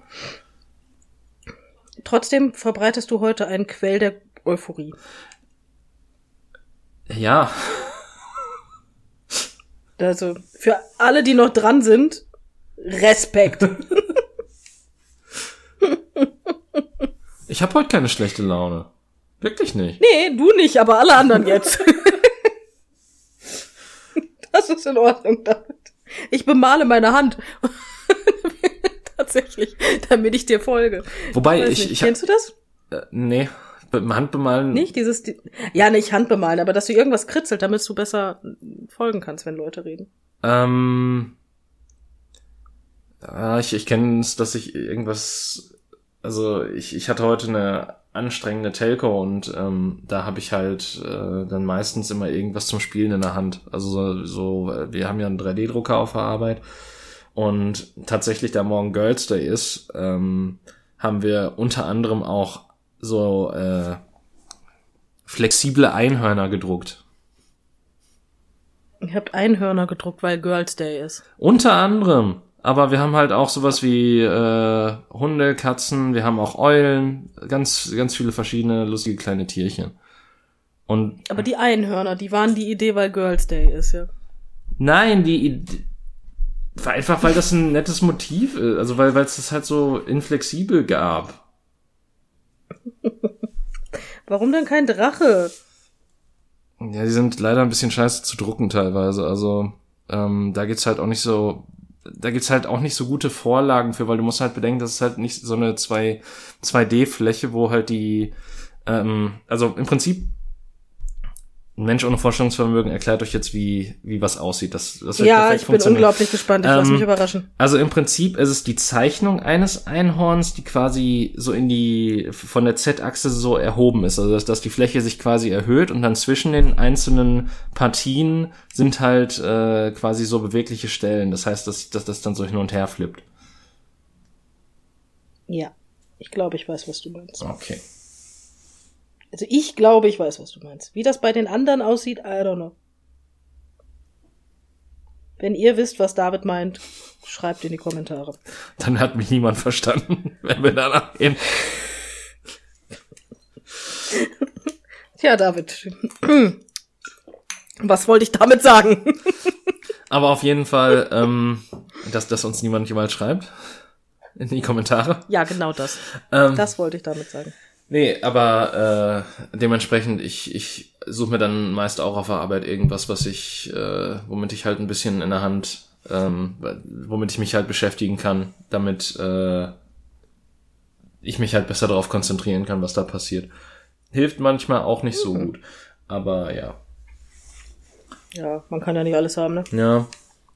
Trotzdem verbreitest du heute einen Quell der Euphorie. Ja. Also, für alle, die noch dran sind, Respekt. Ich habe heute keine schlechte Laune. Wirklich nicht. Nee, du nicht, aber alle anderen jetzt. Das ist in Ordnung damit. Ich bemale meine Hand. Tatsächlich, damit ich dir folge. Wobei, ich, ich, ich... Kennst du das? Äh, nee, Handbemalen... Nicht dieses... Ja, nicht Handbemalen, aber dass du irgendwas kritzelt, damit du besser folgen kannst, wenn Leute reden. Ähm... Ja, ich, ich kenne es, dass ich irgendwas... Also, ich, ich hatte heute eine anstrengende Telco und ähm, da habe ich halt äh, dann meistens immer irgendwas zum Spielen in der Hand. Also so, so wir haben ja einen drei D Drucker auf der Arbeit und tatsächlich, da morgen Girls Day ist, ähm, haben wir unter anderem auch so äh, flexible Einhörner gedruckt. Ihr habt Einhörner gedruckt, weil Girls Day ist. Unter anderem. Aber wir haben halt auch sowas wie äh, Hunde, Katzen, wir haben auch Eulen, ganz ganz viele verschiedene lustige kleine Tierchen. Und aber die Einhörner, die waren die Idee, weil Girls Day ist, ja. Nein, die Idee war einfach, weil das ein nettes Motiv ist, also weil weil es das halt so inflexibel gab. Warum denn kein Drache? Ja, die sind leider ein bisschen scheiße zu drucken teilweise, also ähm, da geht's halt auch nicht so Da gibt's halt auch nicht so gute Vorlagen für, weil du musst halt bedenken, das ist halt nicht so eine zwei D Fläche, wo halt die, ähm, also im Prinzip ein Mensch ohne Vorstellungsvermögen erklärt euch jetzt, wie wie was aussieht. Das, das wird ja, ich bin unglaublich gespannt. Ich ähm, lass mich überraschen. Also im Prinzip ist es die Zeichnung eines Einhorns, die quasi so in die von der Z-Achse so erhoben ist. Also dass, dass die Fläche sich quasi erhöht und dann zwischen den einzelnen Partien sind halt äh, quasi so bewegliche Stellen. Das heißt, dass, dass das dann so hin und her flippt. Ja, ich glaube, ich weiß, was du meinst. Okay. Also ich glaube, ich weiß, was du meinst. Wie das bei den anderen aussieht, I don't know. Wenn ihr wisst, was David meint, schreibt in die Kommentare. Dann hat mich niemand verstanden, wenn wir danach gehen. Tja, David. Was wollte ich damit sagen? Aber auf jeden Fall, ähm, dass, dass uns niemand jemals schreibt. In die Kommentare. Ja, genau das. Ähm, das wollte ich damit sagen. Nee, aber äh, dementsprechend, ich ich suche mir dann meist auch auf der Arbeit irgendwas, was ich, äh, womit ich halt ein bisschen in der Hand, ähm, womit ich mich halt beschäftigen kann, damit äh, ich mich halt besser darauf konzentrieren kann, was da passiert. Hilft manchmal auch nicht so gut, aber ja. Ja, man kann ja nicht alles haben, ne? Ja.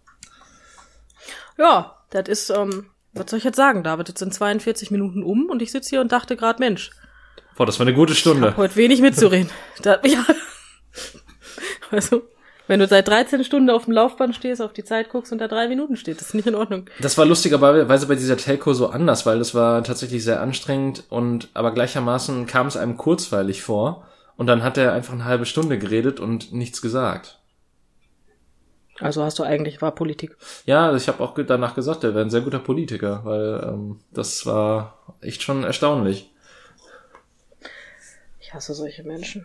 Ja, das ist, ähm, was soll ich jetzt sagen, David? Jetzt sind zweiundvierzig Minuten um und ich sitze hier und dachte gerade, Mensch, boah, das war eine gute Stunde. Ich hab heute wenig mitzureden. Da, ja. Also, wenn du seit dreizehn Stunden auf dem Laufband stehst, auf die Zeit guckst und da drei Minuten steht, das ist nicht in Ordnung. Das war lustigerweise bei dieser Telco so anders, weil das war tatsächlich sehr anstrengend und aber gleichermaßen kam es einem kurzweilig vor und dann hat er einfach eine halbe Stunde geredet und nichts gesagt. Also hast du eigentlich, war Politik. Ja, ich habe auch danach gesagt, er wäre ein sehr guter Politiker, weil ähm, das war echt schon erstaunlich. Ich hasse solche Menschen.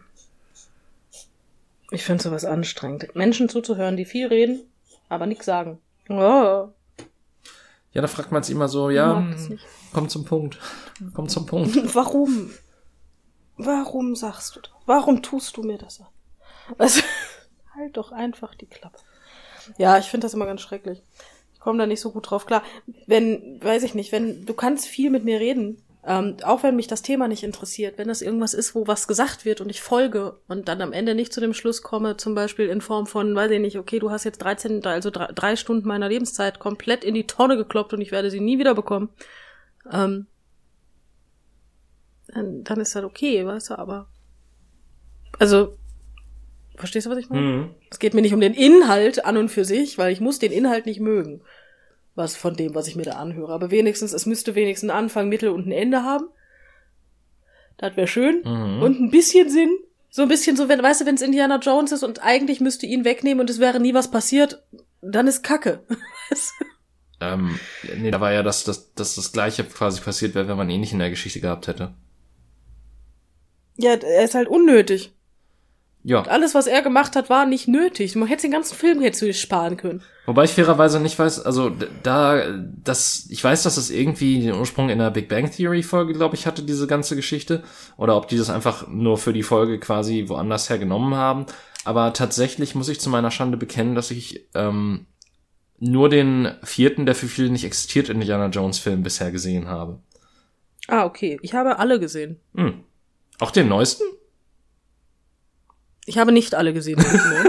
Ich finde sowas anstrengend. Menschen zuzuhören, die viel reden, aber nichts sagen. Oh. Ja, da fragt man sich immer so, ja, komm zum Punkt. Komm zum Punkt. Warum? Warum sagst du das? Warum tust du mir das an? Also, halt doch einfach die Klappe. Ja, ich finde das immer ganz schrecklich. Ich komme da nicht so gut drauf klar. Wenn, weiß ich nicht, wenn, du kannst viel mit mir reden, Ähm, auch wenn mich das Thema nicht interessiert, wenn das irgendwas ist, wo was gesagt wird und ich folge und dann am Ende nicht zu dem Schluss komme, zum Beispiel in Form von, weiß ich nicht, okay, du hast jetzt dreizehn, also drei, drei Stunden meiner Lebenszeit komplett in die Tonne gekloppt und ich werde sie nie wieder bekommen, ähm, dann, dann ist das okay, weißt du, aber also, verstehst du, was ich meine? Mhm. Es geht mir nicht um den Inhalt an und für sich, weil ich muss den Inhalt nicht mögen. Was von dem, was ich mir da anhöre. Aber wenigstens, es müsste wenigstens einen Anfang, Mittel und ein Ende haben. Das wäre schön. Mhm. Und ein bisschen Sinn. So ein bisschen so, wenn, weißt du, wenn es Indiana Jones ist und eigentlich müsste ihn wegnehmen und es wäre nie was passiert, dann ist Kacke. ähm, nee, da war ja, dass, dass, dass das Gleiche quasi passiert wäre, wenn man ihn nicht in der Geschichte gehabt hätte. Ja, er ist halt unnötig. Ja. Und alles, was er gemacht hat, war nicht nötig. Man hätte den ganzen Film jetzt sparen können. Wobei ich fairerweise nicht weiß, also da, das, ich weiß, dass das irgendwie den Ursprung in der Big Bang Theory Folge, glaube ich, hatte, diese ganze Geschichte. Oder ob die das einfach nur für die Folge quasi woanders hergenommen haben. Aber tatsächlich muss ich zu meiner Schande bekennen, dass ich ähm, nur den vierten, der für viele nicht existiert, Indiana Jones Film bisher gesehen habe. Ah, okay. Ich habe alle gesehen. Hm. Auch den neuesten? Ich habe nicht alle gesehen.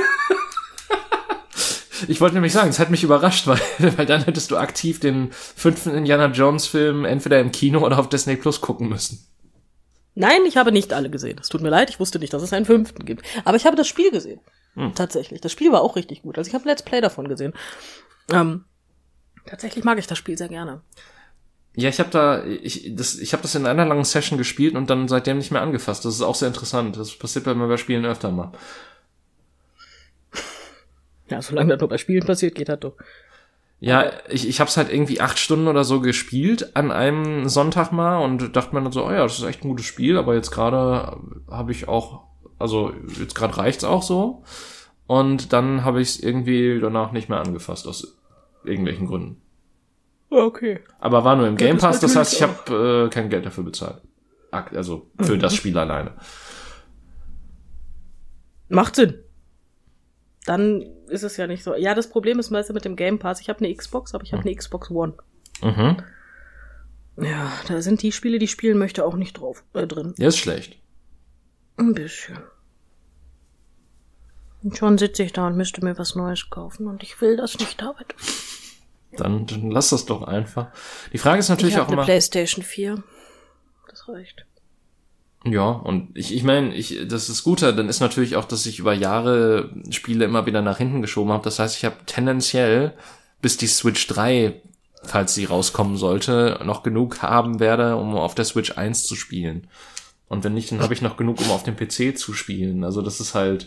Ich wollte nämlich sagen, es hat mich überrascht, weil, weil dann hättest du aktiv den fünften Indiana Jones Film entweder im Kino oder auf Disney Plus gucken müssen. Nein, ich habe nicht alle gesehen. Es tut mir leid, ich wusste nicht, dass es einen fünften gibt. Aber ich habe das Spiel gesehen. Hm. Tatsächlich. Das Spiel war auch richtig gut. Also ich habe Let's Play davon gesehen. Ähm, tatsächlich mag ich das Spiel sehr gerne. Ja, ich habe da, ich das, ich habe das in einer langen Session gespielt und dann seitdem nicht mehr angefasst. Das ist auch sehr interessant. Das passiert bei mir bei Spielen öfter mal. Ja, solange das nur bei Spielen passiert, geht das doch. Ja, aber ich, ich habe es halt irgendwie acht Stunden oder so gespielt an einem Sonntag mal und dachte mir dann so, oh ja, das ist echt ein gutes Spiel, aber jetzt gerade habe ich auch, also jetzt gerade reicht's auch so. Und dann habe ich es irgendwie danach nicht mehr angefasst, aus irgendwelchen Gründen. Okay. Aber war nur im Game Pass, das heißt, ich habe äh, kein Geld dafür bezahlt. Also für mhm. das Spiel alleine. Macht Sinn. Dann ist es ja nicht so. Ja, das Problem ist meistens mit dem Game Pass. Ich habe eine Xbox, aber ich habe mhm. eine Xbox One. Mhm. Ja, da sind die Spiele, die ich spielen möchte, auch nicht drauf äh, drin. Ja, ist schlecht. Ein bisschen. Und schon sitze ich da und müsste mir was Neues kaufen und ich will das nicht damit. Dann, dann lass das doch einfach. Die Frage ist natürlich ich auch immer... Ich habe eine PlayStation vier. Das reicht. Ja, und ich ich meine, ich das ist guter, dann ist natürlich auch, dass ich über Jahre Spiele immer wieder nach hinten geschoben habe. Das heißt, ich habe tendenziell, bis die Switch drei, falls sie rauskommen sollte, noch genug haben werde, um auf der Switch eins zu spielen. Und wenn nicht, dann habe ich noch genug, um auf dem P C zu spielen. Also das ist halt...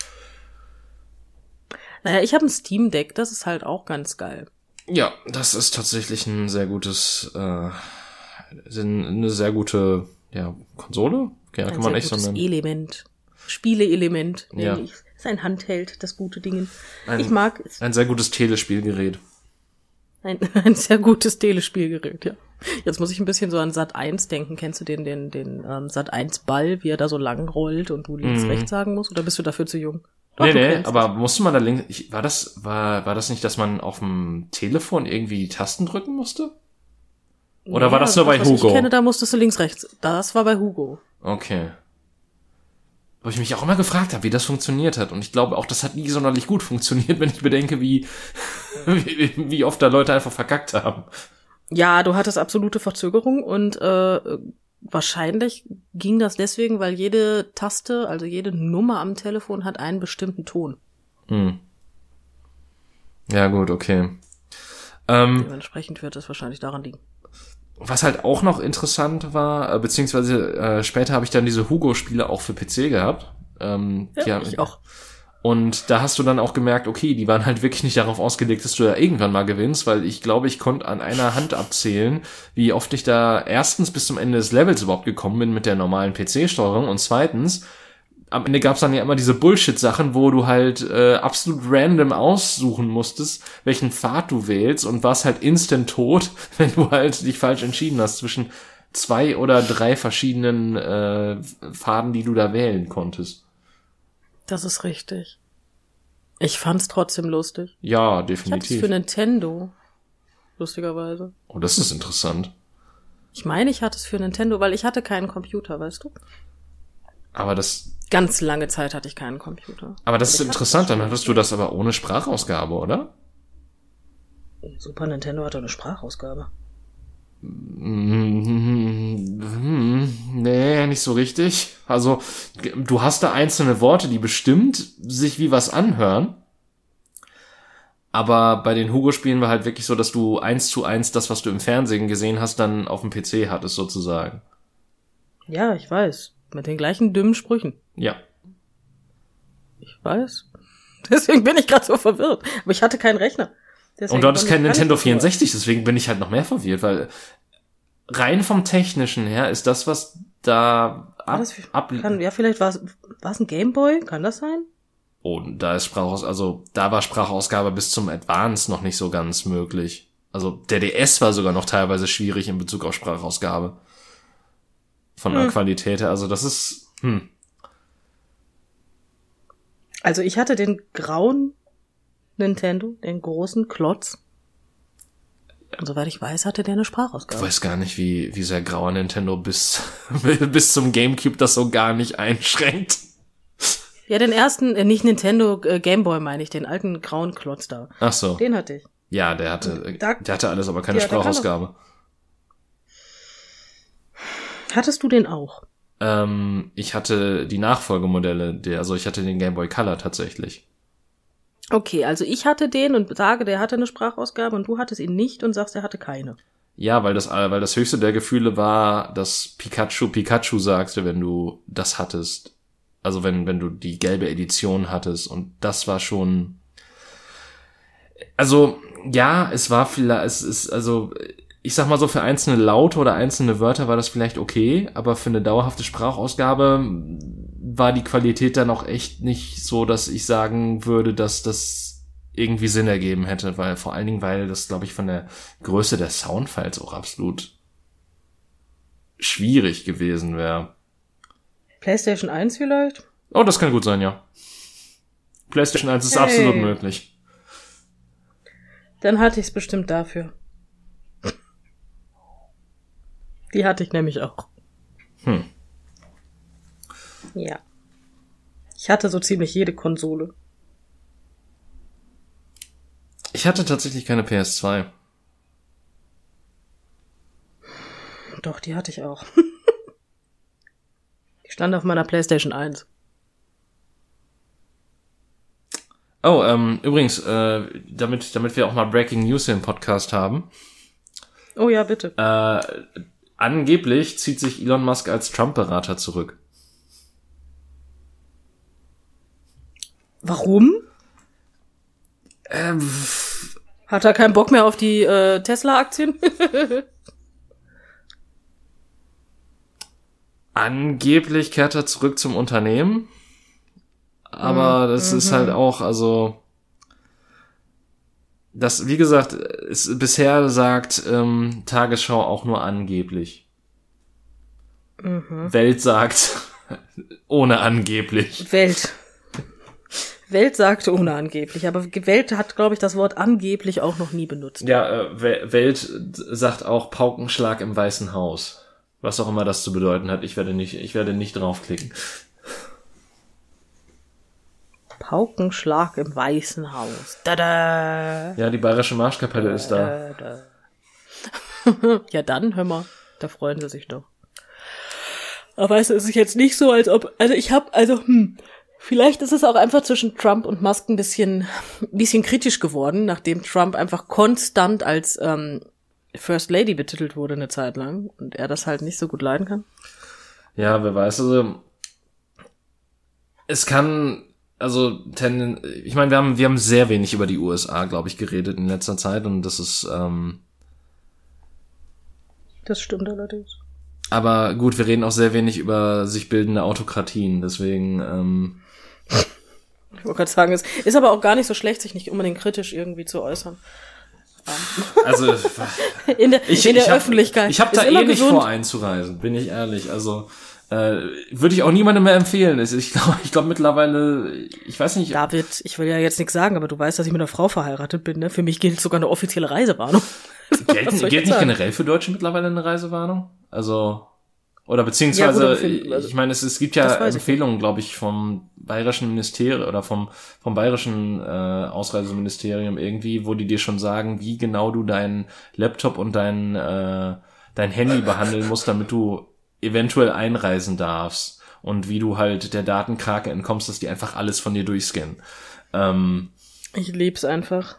Naja, ich habe ein Steam Deck, das ist halt auch ganz geil. Ja, das ist tatsächlich ein sehr gutes, äh, eine sehr gute, ja, Konsole? Ja, ein kann man echt so nennen. Element. Spieleelement, ja. nenne ich. Ist ein Handheld, das gute Ding. Ein, ich mag es. Ein sehr gutes Telespielgerät. Ein, ein sehr gutes Telespielgerät, ja. Jetzt muss ich ein bisschen so an Sat eins denken. Kennst du den, den, den ähm, Sat eins Ball, wie er da so lang rollt und du links, mhm. rechts sagen musst? Oder bist du dafür zu jung? Doch, nee, nee, aber das. Musste man da links, ich, war das, war, war das nicht, dass man auf dem Telefon irgendwie die Tasten drücken musste? Oder ja, war das nur bei was Hugo? Ich kenne, da musstest du links, rechts. Das war bei Hugo. Okay. Wo ich mich auch immer gefragt habe, wie das funktioniert hat. Und ich glaube auch, das hat nie sonderlich gut funktioniert, wenn ich bedenke, wie, wie, wie oft da Leute einfach verkackt haben. Ja, du hattest absolute Verzögerung und, äh, wahrscheinlich ging das deswegen, weil jede Taste, also jede Nummer am Telefon hat einen bestimmten Ton. Hm. Ja, gut, okay. Ähm, Dementsprechend wird es wahrscheinlich daran liegen. Was halt auch noch interessant war, beziehungsweise äh, später habe ich dann diese Hugo-Spiele auch für P C gehabt. Ähm, ja, die, ich auch. Und da hast du dann auch gemerkt, okay, die waren halt wirklich nicht darauf ausgelegt, dass du da irgendwann mal gewinnst, weil ich glaube, ich konnte an einer Hand abzählen, wie oft ich da erstens bis zum Ende des Levels überhaupt gekommen bin mit der normalen P C-Steuerung und zweitens, am Ende gab's dann ja immer diese Bullshit-Sachen, wo du halt äh, absolut random aussuchen musstest, welchen Pfad du wählst und warst halt instant tot, wenn du halt dich falsch entschieden hast zwischen zwei oder drei verschiedenen äh, Pfaden, die du da wählen konntest. Das ist richtig. Ich fand's trotzdem lustig. Ja, definitiv. Ich hatte es für Nintendo. Lustigerweise. Oh, das ist interessant. Ich meine, ich hatte es für Nintendo, weil ich hatte keinen Computer, weißt du? Aber das... Ganz lange Zeit hatte ich keinen Computer. Aber das ist interessant, dann hattest du das aber ohne Sprachausgabe, oder? Super Nintendo hatte eine Sprachausgabe. Nee, nicht so richtig. Also, du hast da einzelne Worte, die bestimmt sich wie was anhören. Aber bei den Hugo-Spielen war halt wirklich so, dass du eins zu eins das, was du im Fernsehen gesehen hast, dann auf dem P C hattest, sozusagen. Ja, ich weiß. Mit den gleichen dummen Sprüchen. Ja. Ich weiß. Deswegen bin ich gerade so verwirrt. Aber ich hatte keinen Rechner. Deswegen Und du hattest kein Nintendo nicht vierundsechzig, deswegen bin ich halt noch mehr verwirrt, weil rein vom Technischen her ist das, was da ab... das, ab kann, ja, vielleicht war es war es ein Gameboy? Kann das sein? Oh, da ist Sprachaus, also da war Sprachausgabe bis zum Advance noch nicht so ganz möglich. Also der D S war sogar noch teilweise schwierig in Bezug auf Sprachausgabe. Von der hm. Qualität her, also das ist, hm. Also ich hatte den grauen Nintendo, den großen Klotz. Und soweit ich weiß, hatte der eine Sprachausgabe. Ich weiß gar nicht, wie, wie sehr grauer Nintendo bis, bis zum GameCube das so gar nicht einschränkt. Ja, den ersten, äh, nicht Nintendo, äh, Gameboy meine ich, den alten grauen Klotz da. Ach so. Den hatte ich. Ja, der hatte, Da, der hatte alles, aber keine ja, Sprachausgabe. Hattest du den auch? Ähm, ich hatte die Nachfolgemodelle, der, also ich hatte den Game Boy Color tatsächlich. Okay, also ich hatte den und sage, der hatte eine Sprachausgabe und du hattest ihn nicht und sagst, er hatte keine. Ja, weil das, weil das höchste der Gefühle war, dass Pikachu Pikachu sagte, wenn du das hattest. Also wenn, wenn du die gelbe Edition hattest, und das war schon, also, ja, es war vielleicht, es ist, also, ich sag mal so, für einzelne Laute oder einzelne Wörter war das vielleicht okay, aber für eine dauerhafte Sprachausgabe war die Qualität dann auch echt nicht so, dass ich sagen würde, dass das irgendwie Sinn ergeben hätte, weil vor allen Dingen, weil das, glaube ich, von der Größe der Soundfiles auch absolut schwierig gewesen wäre. PlayStation eins vielleicht? Oh, das kann gut sein, ja. PlayStation eins ist hey. absolut möglich. Dann hatte ich es bestimmt dafür. Die hatte ich nämlich auch. Hm. Ja. Ich hatte so ziemlich jede Konsole. Ich hatte tatsächlich keine P S zwei. Doch, die hatte ich auch. Die stand auf meiner PlayStation eins. Oh, ähm, übrigens, äh, damit, damit wir auch mal Breaking News hier im Podcast haben. Oh ja, bitte. Äh, angeblich zieht sich Elon Musk als Trump-Berater zurück. Warum? Ähm, Hat er keinen Bock mehr auf die äh, Tesla-Aktien? angeblich kehrt er zurück zum Unternehmen. Aber mhm. das ist halt auch, also, das, wie gesagt, ist, bisher sagt ähm, Tagesschau auch nur angeblich. Mhm. Welt sagt ohne angeblich. Welt. Welt sagte ohne angeblich, aber Welt hat, glaube ich, das Wort angeblich auch noch nie benutzt. Ja, äh, Welt sagt auch Paukenschlag im Weißen Haus. Was auch immer das zu bedeuten hat. Ich werde nicht, ich werde nicht draufklicken. Paukenschlag im Weißen Haus. Da-da. Ja, die Bayerische Marschkapelle ist da. da, da. Ja, dann, hör mal. Da freuen sie sich doch. Aber weißt du, es ist jetzt nicht so, als ob, also ich hab, also, hm, vielleicht ist es auch einfach zwischen Trump und Musk ein bisschen, ein bisschen kritisch geworden, nachdem Trump einfach konstant als ähm, First Lady betitelt wurde eine Zeit lang und er das halt nicht so gut leiden kann. Ja, wer weiß, also es kann, also ten, ich meine, wir haben wir haben sehr wenig über die U S A, glaube ich, geredet in letzter Zeit, und das ist ähm, das stimmt allerdings. Aber gut, wir reden auch sehr wenig über sich bildende Autokratien, deswegen ähm, ich wollte gerade sagen, es ist aber auch gar nicht so schlecht, sich nicht unbedingt kritisch irgendwie zu äußern. Also in der, ich, in der ich hab, Öffentlichkeit. Ich habe da ist eh immer nicht gesund. vor, einzureisen, bin ich ehrlich. Also Äh, würde ich auch niemandem mehr empfehlen. Ich glaube, ich glaube mittlerweile, ich weiß nicht. David, ich will ja jetzt nichts sagen, aber du weißt, dass ich mit einer Frau verheiratet bin, ne? Für mich gilt sogar eine offizielle Reisewarnung. Gilt, gilt nicht generell für Deutsche mittlerweile eine Reisewarnung? Also, oder beziehungsweise, ja, gut, für, also, ich meine, es, es gibt ja Empfehlungen, glaube ich, vom bayerischen Ministerium oder vom, vom bayerischen äh, Ausreiseministerium irgendwie, wo die dir schon sagen, wie genau du deinen Laptop und dein, äh, dein Handy behandeln musst, damit du eventuell einreisen darfst und wie du halt der Datenkrake entkommst, dass die einfach alles von dir durchscannen. Ähm, ich lieb's einfach.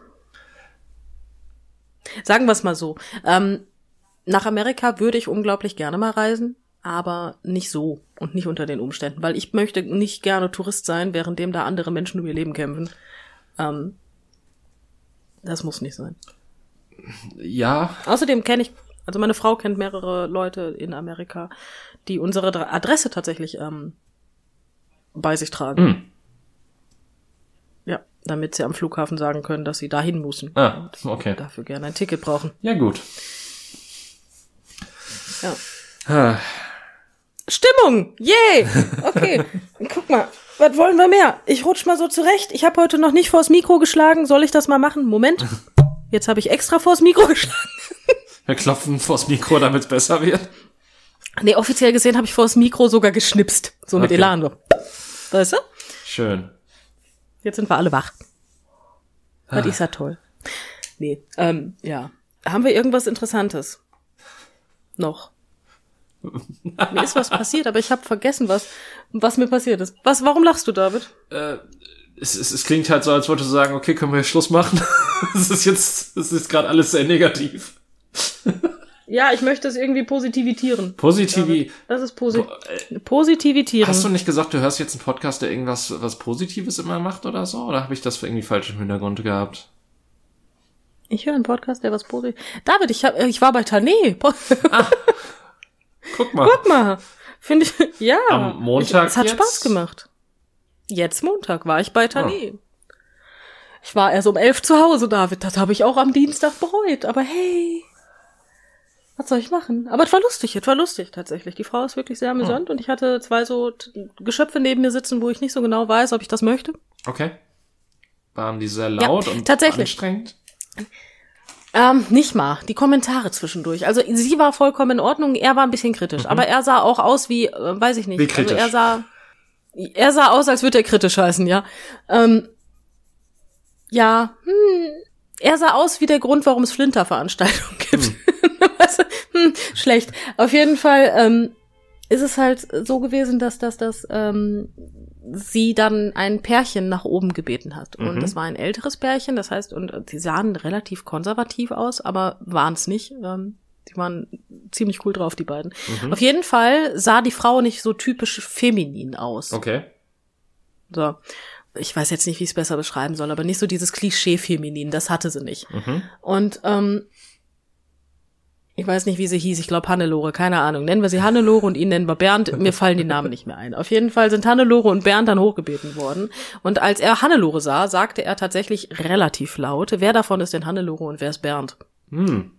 Sagen wir es mal so. Ähm, nach Amerika würde ich unglaublich gerne mal reisen, aber nicht so und nicht unter den Umständen, weil ich möchte nicht gerne Tourist sein, währenddem da andere Menschen um ihr Leben kämpfen. Ähm, das muss nicht sein. Ja. Außerdem kenne ich Also meine Frau kennt mehrere Leute in Amerika, die unsere Adresse tatsächlich ähm, bei sich tragen. Mm. Ja, damit sie am Flughafen sagen können, dass sie dahin müssen. Ah, okay. Und dafür gerne ein Ticket brauchen. Ja, gut. Ja. Ah. Stimmung! Yay! Okay, guck mal. Was wollen wir mehr? Ich rutsch mal so zurecht. Ich habe heute noch nicht vors Mikro geschlagen. Soll ich das mal machen? Moment. Jetzt habe ich extra vors Mikro geschlagen. Wir klopfen vors Mikro, damit es besser wird. Nee, offiziell gesehen habe ich vors Mikro sogar geschnipst. So mit Okay. Elan. So. Weißt du? Schön. Jetzt sind wir alle wach. Das ist ja toll. Nee, ähm, ja. Haben wir irgendwas Interessantes? Noch. Mir ist was passiert, aber ich habe vergessen, was was mir passiert ist. Was? Warum lachst du, David? Äh, es, es, es klingt halt so, als wolltest du sagen, okay, können wir hier Schluss machen? Es ist jetzt, es ist gerade alles sehr negativ. Ja, ich möchte es irgendwie positivitieren. Positivi. Das ist posi- positivitieren. Hast du nicht gesagt, du hörst jetzt einen Podcast, der irgendwas was Positives immer macht oder so? Oder habe ich das irgendwie falsch im Hintergrund gehabt? Ich höre einen Podcast, der was positiv. David, ich hab, ich war bei Tané. Ah, guck mal. Guck mal. Finde ich, ja. Am Montag ich, Es hat jetzt? Spaß gemacht. Jetzt Montag war ich bei Tané. Oh. Ich war erst um elf zu Hause, David. Das habe ich auch am Dienstag bereut. Aber hey, was soll ich machen? Aber es war lustig, es war lustig tatsächlich. Die Frau ist wirklich sehr amüsant oh. und ich hatte zwei so t- Geschöpfe neben mir sitzen, wo ich nicht so genau weiß, ob ich das möchte. Okay. Waren die sehr laut ja, und tatsächlich. anstrengend? Ähm, nicht mal. Die Kommentare zwischendurch. Also sie war vollkommen in Ordnung, er war ein bisschen kritisch. Mhm. Aber er sah auch aus wie, äh, weiß ich nicht. Wie kritisch? Also er sah, er sah aus, als würde er kritisch heißen, ja. Ähm, ja, hm, er sah aus wie der Grund, warum es Flinter-Veranstaltungen gibt. Hm. weißt du? hm, schlecht. Auf jeden Fall ähm, ist es halt so gewesen, dass, dass, dass ähm, sie dann ein Pärchen nach oben gebeten hat. Und Mhm. das war ein älteres Pärchen, das heißt, und sie sahen relativ konservativ aus, aber waren es nicht. Ähm, die waren ziemlich cool drauf, die beiden. Mhm. Auf jeden Fall sah die Frau nicht so typisch feminin aus. Okay. So. Ich weiß jetzt nicht, wie ich es besser beschreiben soll, aber nicht so dieses Klischee-Feminin, das hatte sie nicht. Mhm. Und ähm, ich weiß nicht, wie sie hieß, ich glaube Hannelore, keine Ahnung. Nennen wir sie Hannelore und ihn nennen wir Bernd, mir fallen die Namen nicht mehr ein. Auf jeden Fall sind Hannelore und Bernd dann hochgebeten worden. Und als er Hannelore sah, sagte er tatsächlich relativ laut, wer davon ist denn Hannelore und wer ist Bernd? Hm.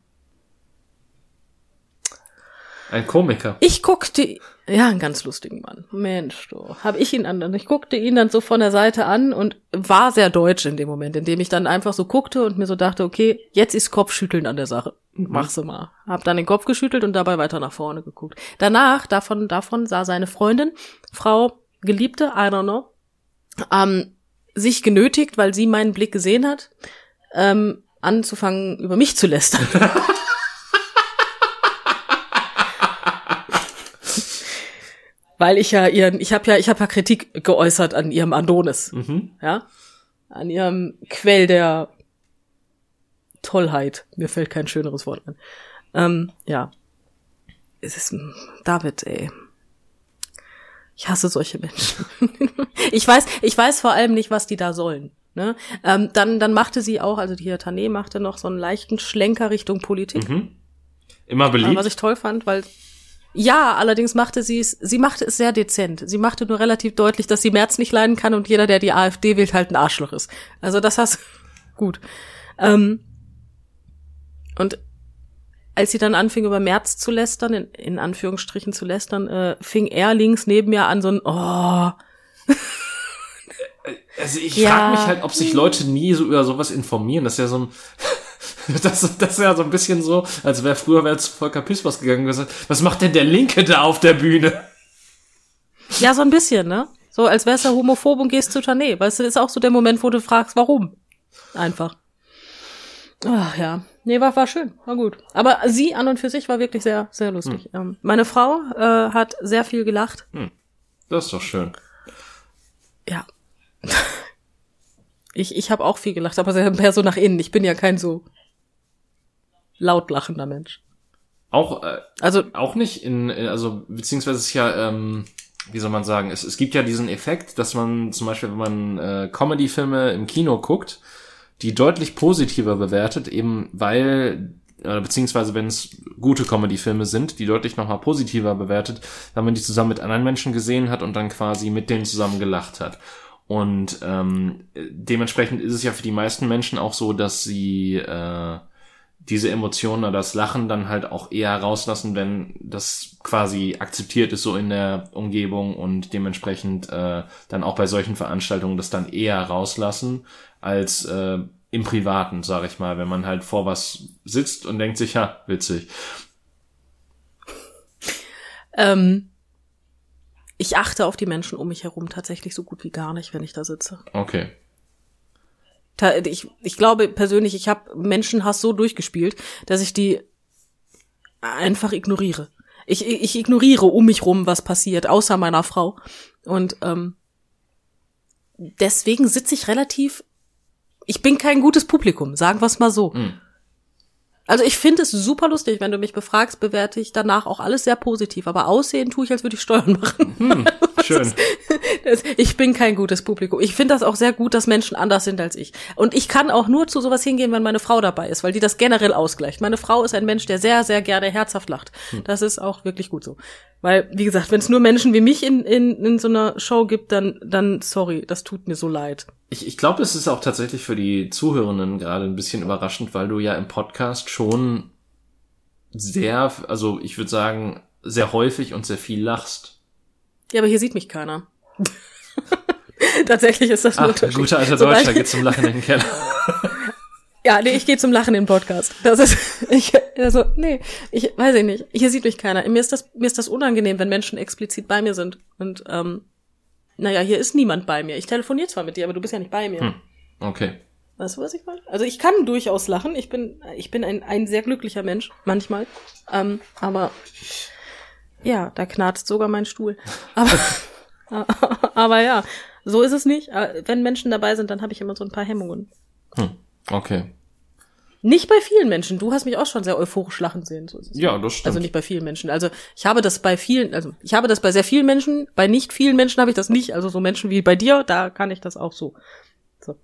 Ein Komiker. Ich guckte, ja, einen ganz lustigen Mann. Mensch, du, hab ich ihn an. Ich guckte ihn dann so von der Seite an und war sehr deutsch in dem Moment, in dem ich dann einfach so guckte und mir so dachte, okay, jetzt ist Kopfschütteln an der Sache. Mach sie mal. Hab dann den Kopf geschüttelt und dabei weiter nach vorne geguckt. Danach, davon, davon sah seine Freundin, Frau, Geliebte, I don't know, ähm, sich genötigt, weil sie meinen Blick gesehen hat, ähm, anzufangen, über mich zu lästern. Weil ich ja ihren, ich habe ja, ich habe ja Kritik geäußert an ihrem Adonis, Mhm. ja, an ihrem Quell der Tollheit. Mir fällt kein schöneres Wort ein. Ähm, ja, es ist David, ey. Ich hasse solche Menschen. ich weiß, ich weiß vor allem nicht, was die da sollen. Ne? Ähm, dann, dann machte sie auch, also die hier Tané machte noch so einen leichten Schlenker Richtung Politik. Mhm. Immer beliebt. Was ich toll fand, weil ja, allerdings machte sie es, sie machte es sehr dezent. Sie machte nur relativ deutlich, dass sie Merz nicht leiden kann und jeder, der die AfD wählt, halt ein Arschloch ist. Also das hast gut. Ähm, und als sie dann anfing, über Merz zu lästern, in, in Anführungsstrichen zu lästern, äh, fing er links neben mir an, so ein Oh. Also ich Ja. frage mich halt, ob sich Leute nie so über sowas informieren. Das ist ja so ein, das, das ist ja so ein bisschen so, als wäre früher wäre zu Volker Pispers gegangen und gesagt, was macht denn der Linke da auf der Bühne? Ja, so ein bisschen, ne? So, als wärst du homophob und gehst zur Tournee. Weißt du, das ist auch so der Moment, wo du fragst, warum? Einfach. Ach ja. Nee, war, war schön. War gut. Aber sie an und für sich war wirklich sehr, sehr lustig. Hm. Ähm, meine Frau äh, hat sehr viel gelacht. Hm. Das ist doch schön. Ja. Ich, ich habe auch viel gelacht, aber sehr mehr so nach innen. Ich bin ja kein so laut lachender Mensch. Auch, äh, Also, auch nicht in, also, beziehungsweise es ist ja, ähm, wie soll man sagen, es, es gibt ja diesen Effekt, dass man zum Beispiel, wenn man äh, Comedy-Filme im Kino guckt, die deutlich positiver bewertet, eben weil, äh, beziehungsweise wenn es gute Comedy-Filme sind, die deutlich nochmal positiver bewertet, weil man die zusammen mit anderen Menschen gesehen hat und dann quasi mit denen zusammen gelacht hat. Und ähm, dementsprechend ist es ja für die meisten Menschen auch so, dass sie äh, diese Emotionen oder das Lachen dann halt auch eher rauslassen, wenn das quasi akzeptiert ist so in der Umgebung und dementsprechend äh, dann auch bei solchen Veranstaltungen das dann eher rauslassen als äh, im Privaten, sag ich mal, wenn man halt vor was sitzt und denkt sich, ja, witzig. ähm, ich achte auf die Menschen um mich herum tatsächlich so gut wie gar nicht, wenn ich da sitze. Okay. Ta- Ich, ich glaube persönlich, ich habe Menschenhass so durchgespielt, dass ich die einfach ignoriere. Ich, ich ignoriere um mich rum, was passiert, außer meiner Frau. Und ähm, deswegen sitze ich relativ, ich bin kein gutes Publikum, sagen wir es mal so. Mhm. Also ich finde es super lustig, wenn du mich befragst, bewerte ich danach auch alles sehr positiv. Aber aussehen tue ich, als würde ich Steuern machen. Hm, schön. Das, ich bin kein gutes Publikum. Ich finde das auch sehr gut, dass Menschen anders sind als ich. Und ich kann auch nur zu sowas hingehen, wenn meine Frau dabei ist, weil die das generell ausgleicht. Meine Frau ist ein Mensch, der sehr, sehr gerne herzhaft lacht. Hm. Das ist auch wirklich gut so. Weil, wie gesagt, wenn es nur Menschen wie mich in, in, in so einer Show gibt, dann, dann, sorry, das tut mir so leid. Ich, ich glaube, es ist auch tatsächlich für die Zuhörenden gerade ein bisschen überraschend, weil du ja im Podcast schon sehr, also ich würde sagen, sehr häufig und sehr viel lachst. Ja, aber hier sieht mich keiner. Tatsächlich ist das ein Ach, Unterschied. guter alter Sobald- Deutscher geht zum Lachen in den Keller. Ja, nee, ich gehe zum Lachen im Podcast. Das ist, ich, also, nee, ich weiß ich nicht. Hier sieht mich keiner. Mir ist das, mir ist das unangenehm, wenn Menschen explizit bei mir sind. Und, ähm, naja, hier ist niemand bei mir. Ich telefoniere zwar mit dir, aber du bist ja nicht bei mir. Hm. Okay. Weißt du, was ich meine? Also ich kann durchaus lachen. Ich bin, ich bin ein, ein sehr glücklicher Mensch, manchmal. Ähm, aber, ja, da knarzt sogar mein Stuhl. Aber, aber ja, so ist es nicht. Wenn Menschen dabei sind, dann habe ich immer so ein paar Hemmungen. Hm. Okay. Nicht bei vielen Menschen. Du hast mich auch schon sehr euphorisch lachen sehen. So ist es. Ja, das stimmt. Also nicht bei vielen Menschen. Also ich habe das bei vielen, also ich habe das bei sehr vielen Menschen, bei nicht vielen Menschen habe ich das nicht. Also so Menschen wie bei dir, da kann ich das auch so. so.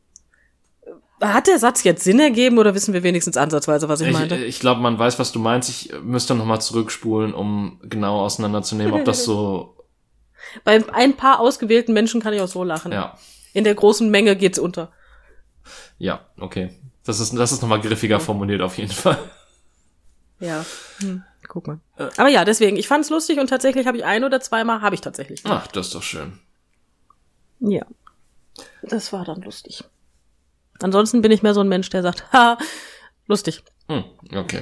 Hat der Satz jetzt Sinn ergeben oder wissen wir wenigstens ansatzweise, was ich, Ich, meinte? ich glaube, man weiß, was du meinst. Ich müsste nochmal zurückspulen, um genau auseinanderzunehmen, ob das so, Bei ein paar ausgewählten Menschen kann ich auch so lachen. ja, In der großen Menge geht's unter. ja, okay. Das ist, das ist nochmal griffiger formuliert auf jeden Fall. Ja, hm, guck mal. Aber ja, deswegen, ich fand's lustig und tatsächlich habe ich ein oder zweimal, habe ich tatsächlich. Ach, das ist doch schön. Ja, das war dann lustig. Ansonsten bin ich mehr so ein Mensch, der sagt, ha, lustig. Hm, okay.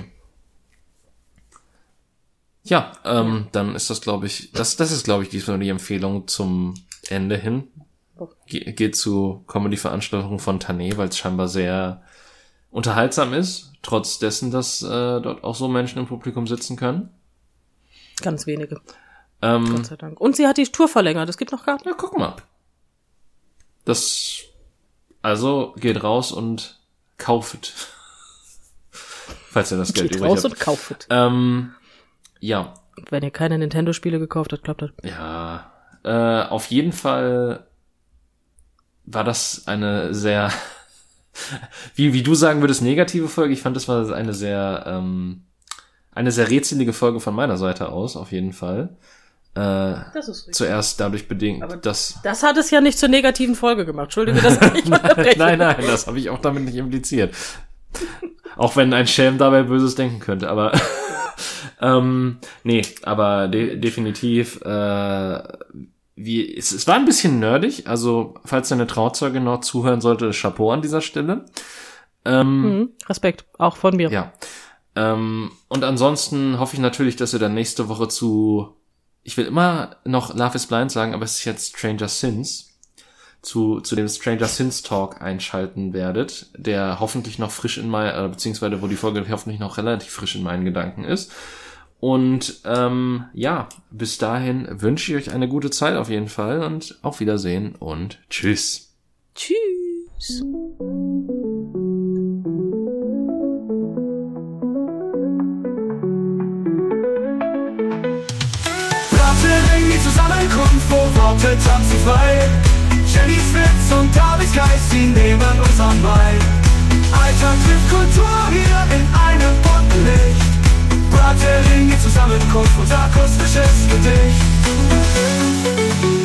Ja, ähm, dann ist das, glaube ich, das, das ist, glaube ich, diesmal die Empfehlung zum Ende hin. Ge- geht zu Comedy-Veranstaltungen von Tané, weil es scheinbar sehr unterhaltsam ist, trotz dessen, dass äh, dort auch so Menschen im Publikum sitzen können. Ganz wenige, Ähm, Gott sei Dank. Und sie hat die Tour verlängert, es gibt noch Karten. ja, guck mal. Das, also, geht raus und kauft. Falls ihr das Geld Geht übrig raus habt. und kauft. Ähm, ja, Wenn ihr keine Nintendo-Spiele gekauft habt, klappt das. ja, äh, auf jeden Fall war das eine sehr, wie, wie du sagen würdest, negative Folge. Ich fand, das war eine sehr, ähm, eine sehr rätselige Folge von meiner Seite aus, auf jeden Fall. Äh, Das ist richtig. zuerst dadurch bedingt, Aber dass... Das hat es ja nicht zur negativen Folge gemacht. Entschuldige, dass ich unterbreche. Nein, nein, das habe ich auch damit nicht impliziert. Auch wenn ein Schelm dabei Böses denken könnte, aber ähm, nee, aber de- definitiv äh, wie es, es war ein bisschen nerdig, also falls deine Trauzeuge noch zuhören sollte, Chapeau an dieser Stelle. Ähm, mhm, Respekt, auch von mir. Ja. Ähm, und ansonsten hoffe ich natürlich, dass ihr dann nächste Woche zu, ich will immer noch Love is Blind sagen, aber es ist jetzt Stranger Sins, zu zu dem Stranger Sins Talk einschalten werdet, der hoffentlich noch frisch in mein, äh, beziehungsweise wo die Folge hoffentlich noch relativ frisch in meinen Gedanken ist. Und ähm, ja, bis dahin wünsche ich euch eine gute Zeit auf jeden Fall und auf Wiedersehen und tschüss. Tschüss. Brattering, die Zusammenkunft, wo Worte tanzen frei. Jennys Witz und Davids Geist, sie nehmen uns an Bein. Alltag trifft Kultur hier in einem bunten Licht. Brattering, die Zusammenkunft und akustisches Gedicht.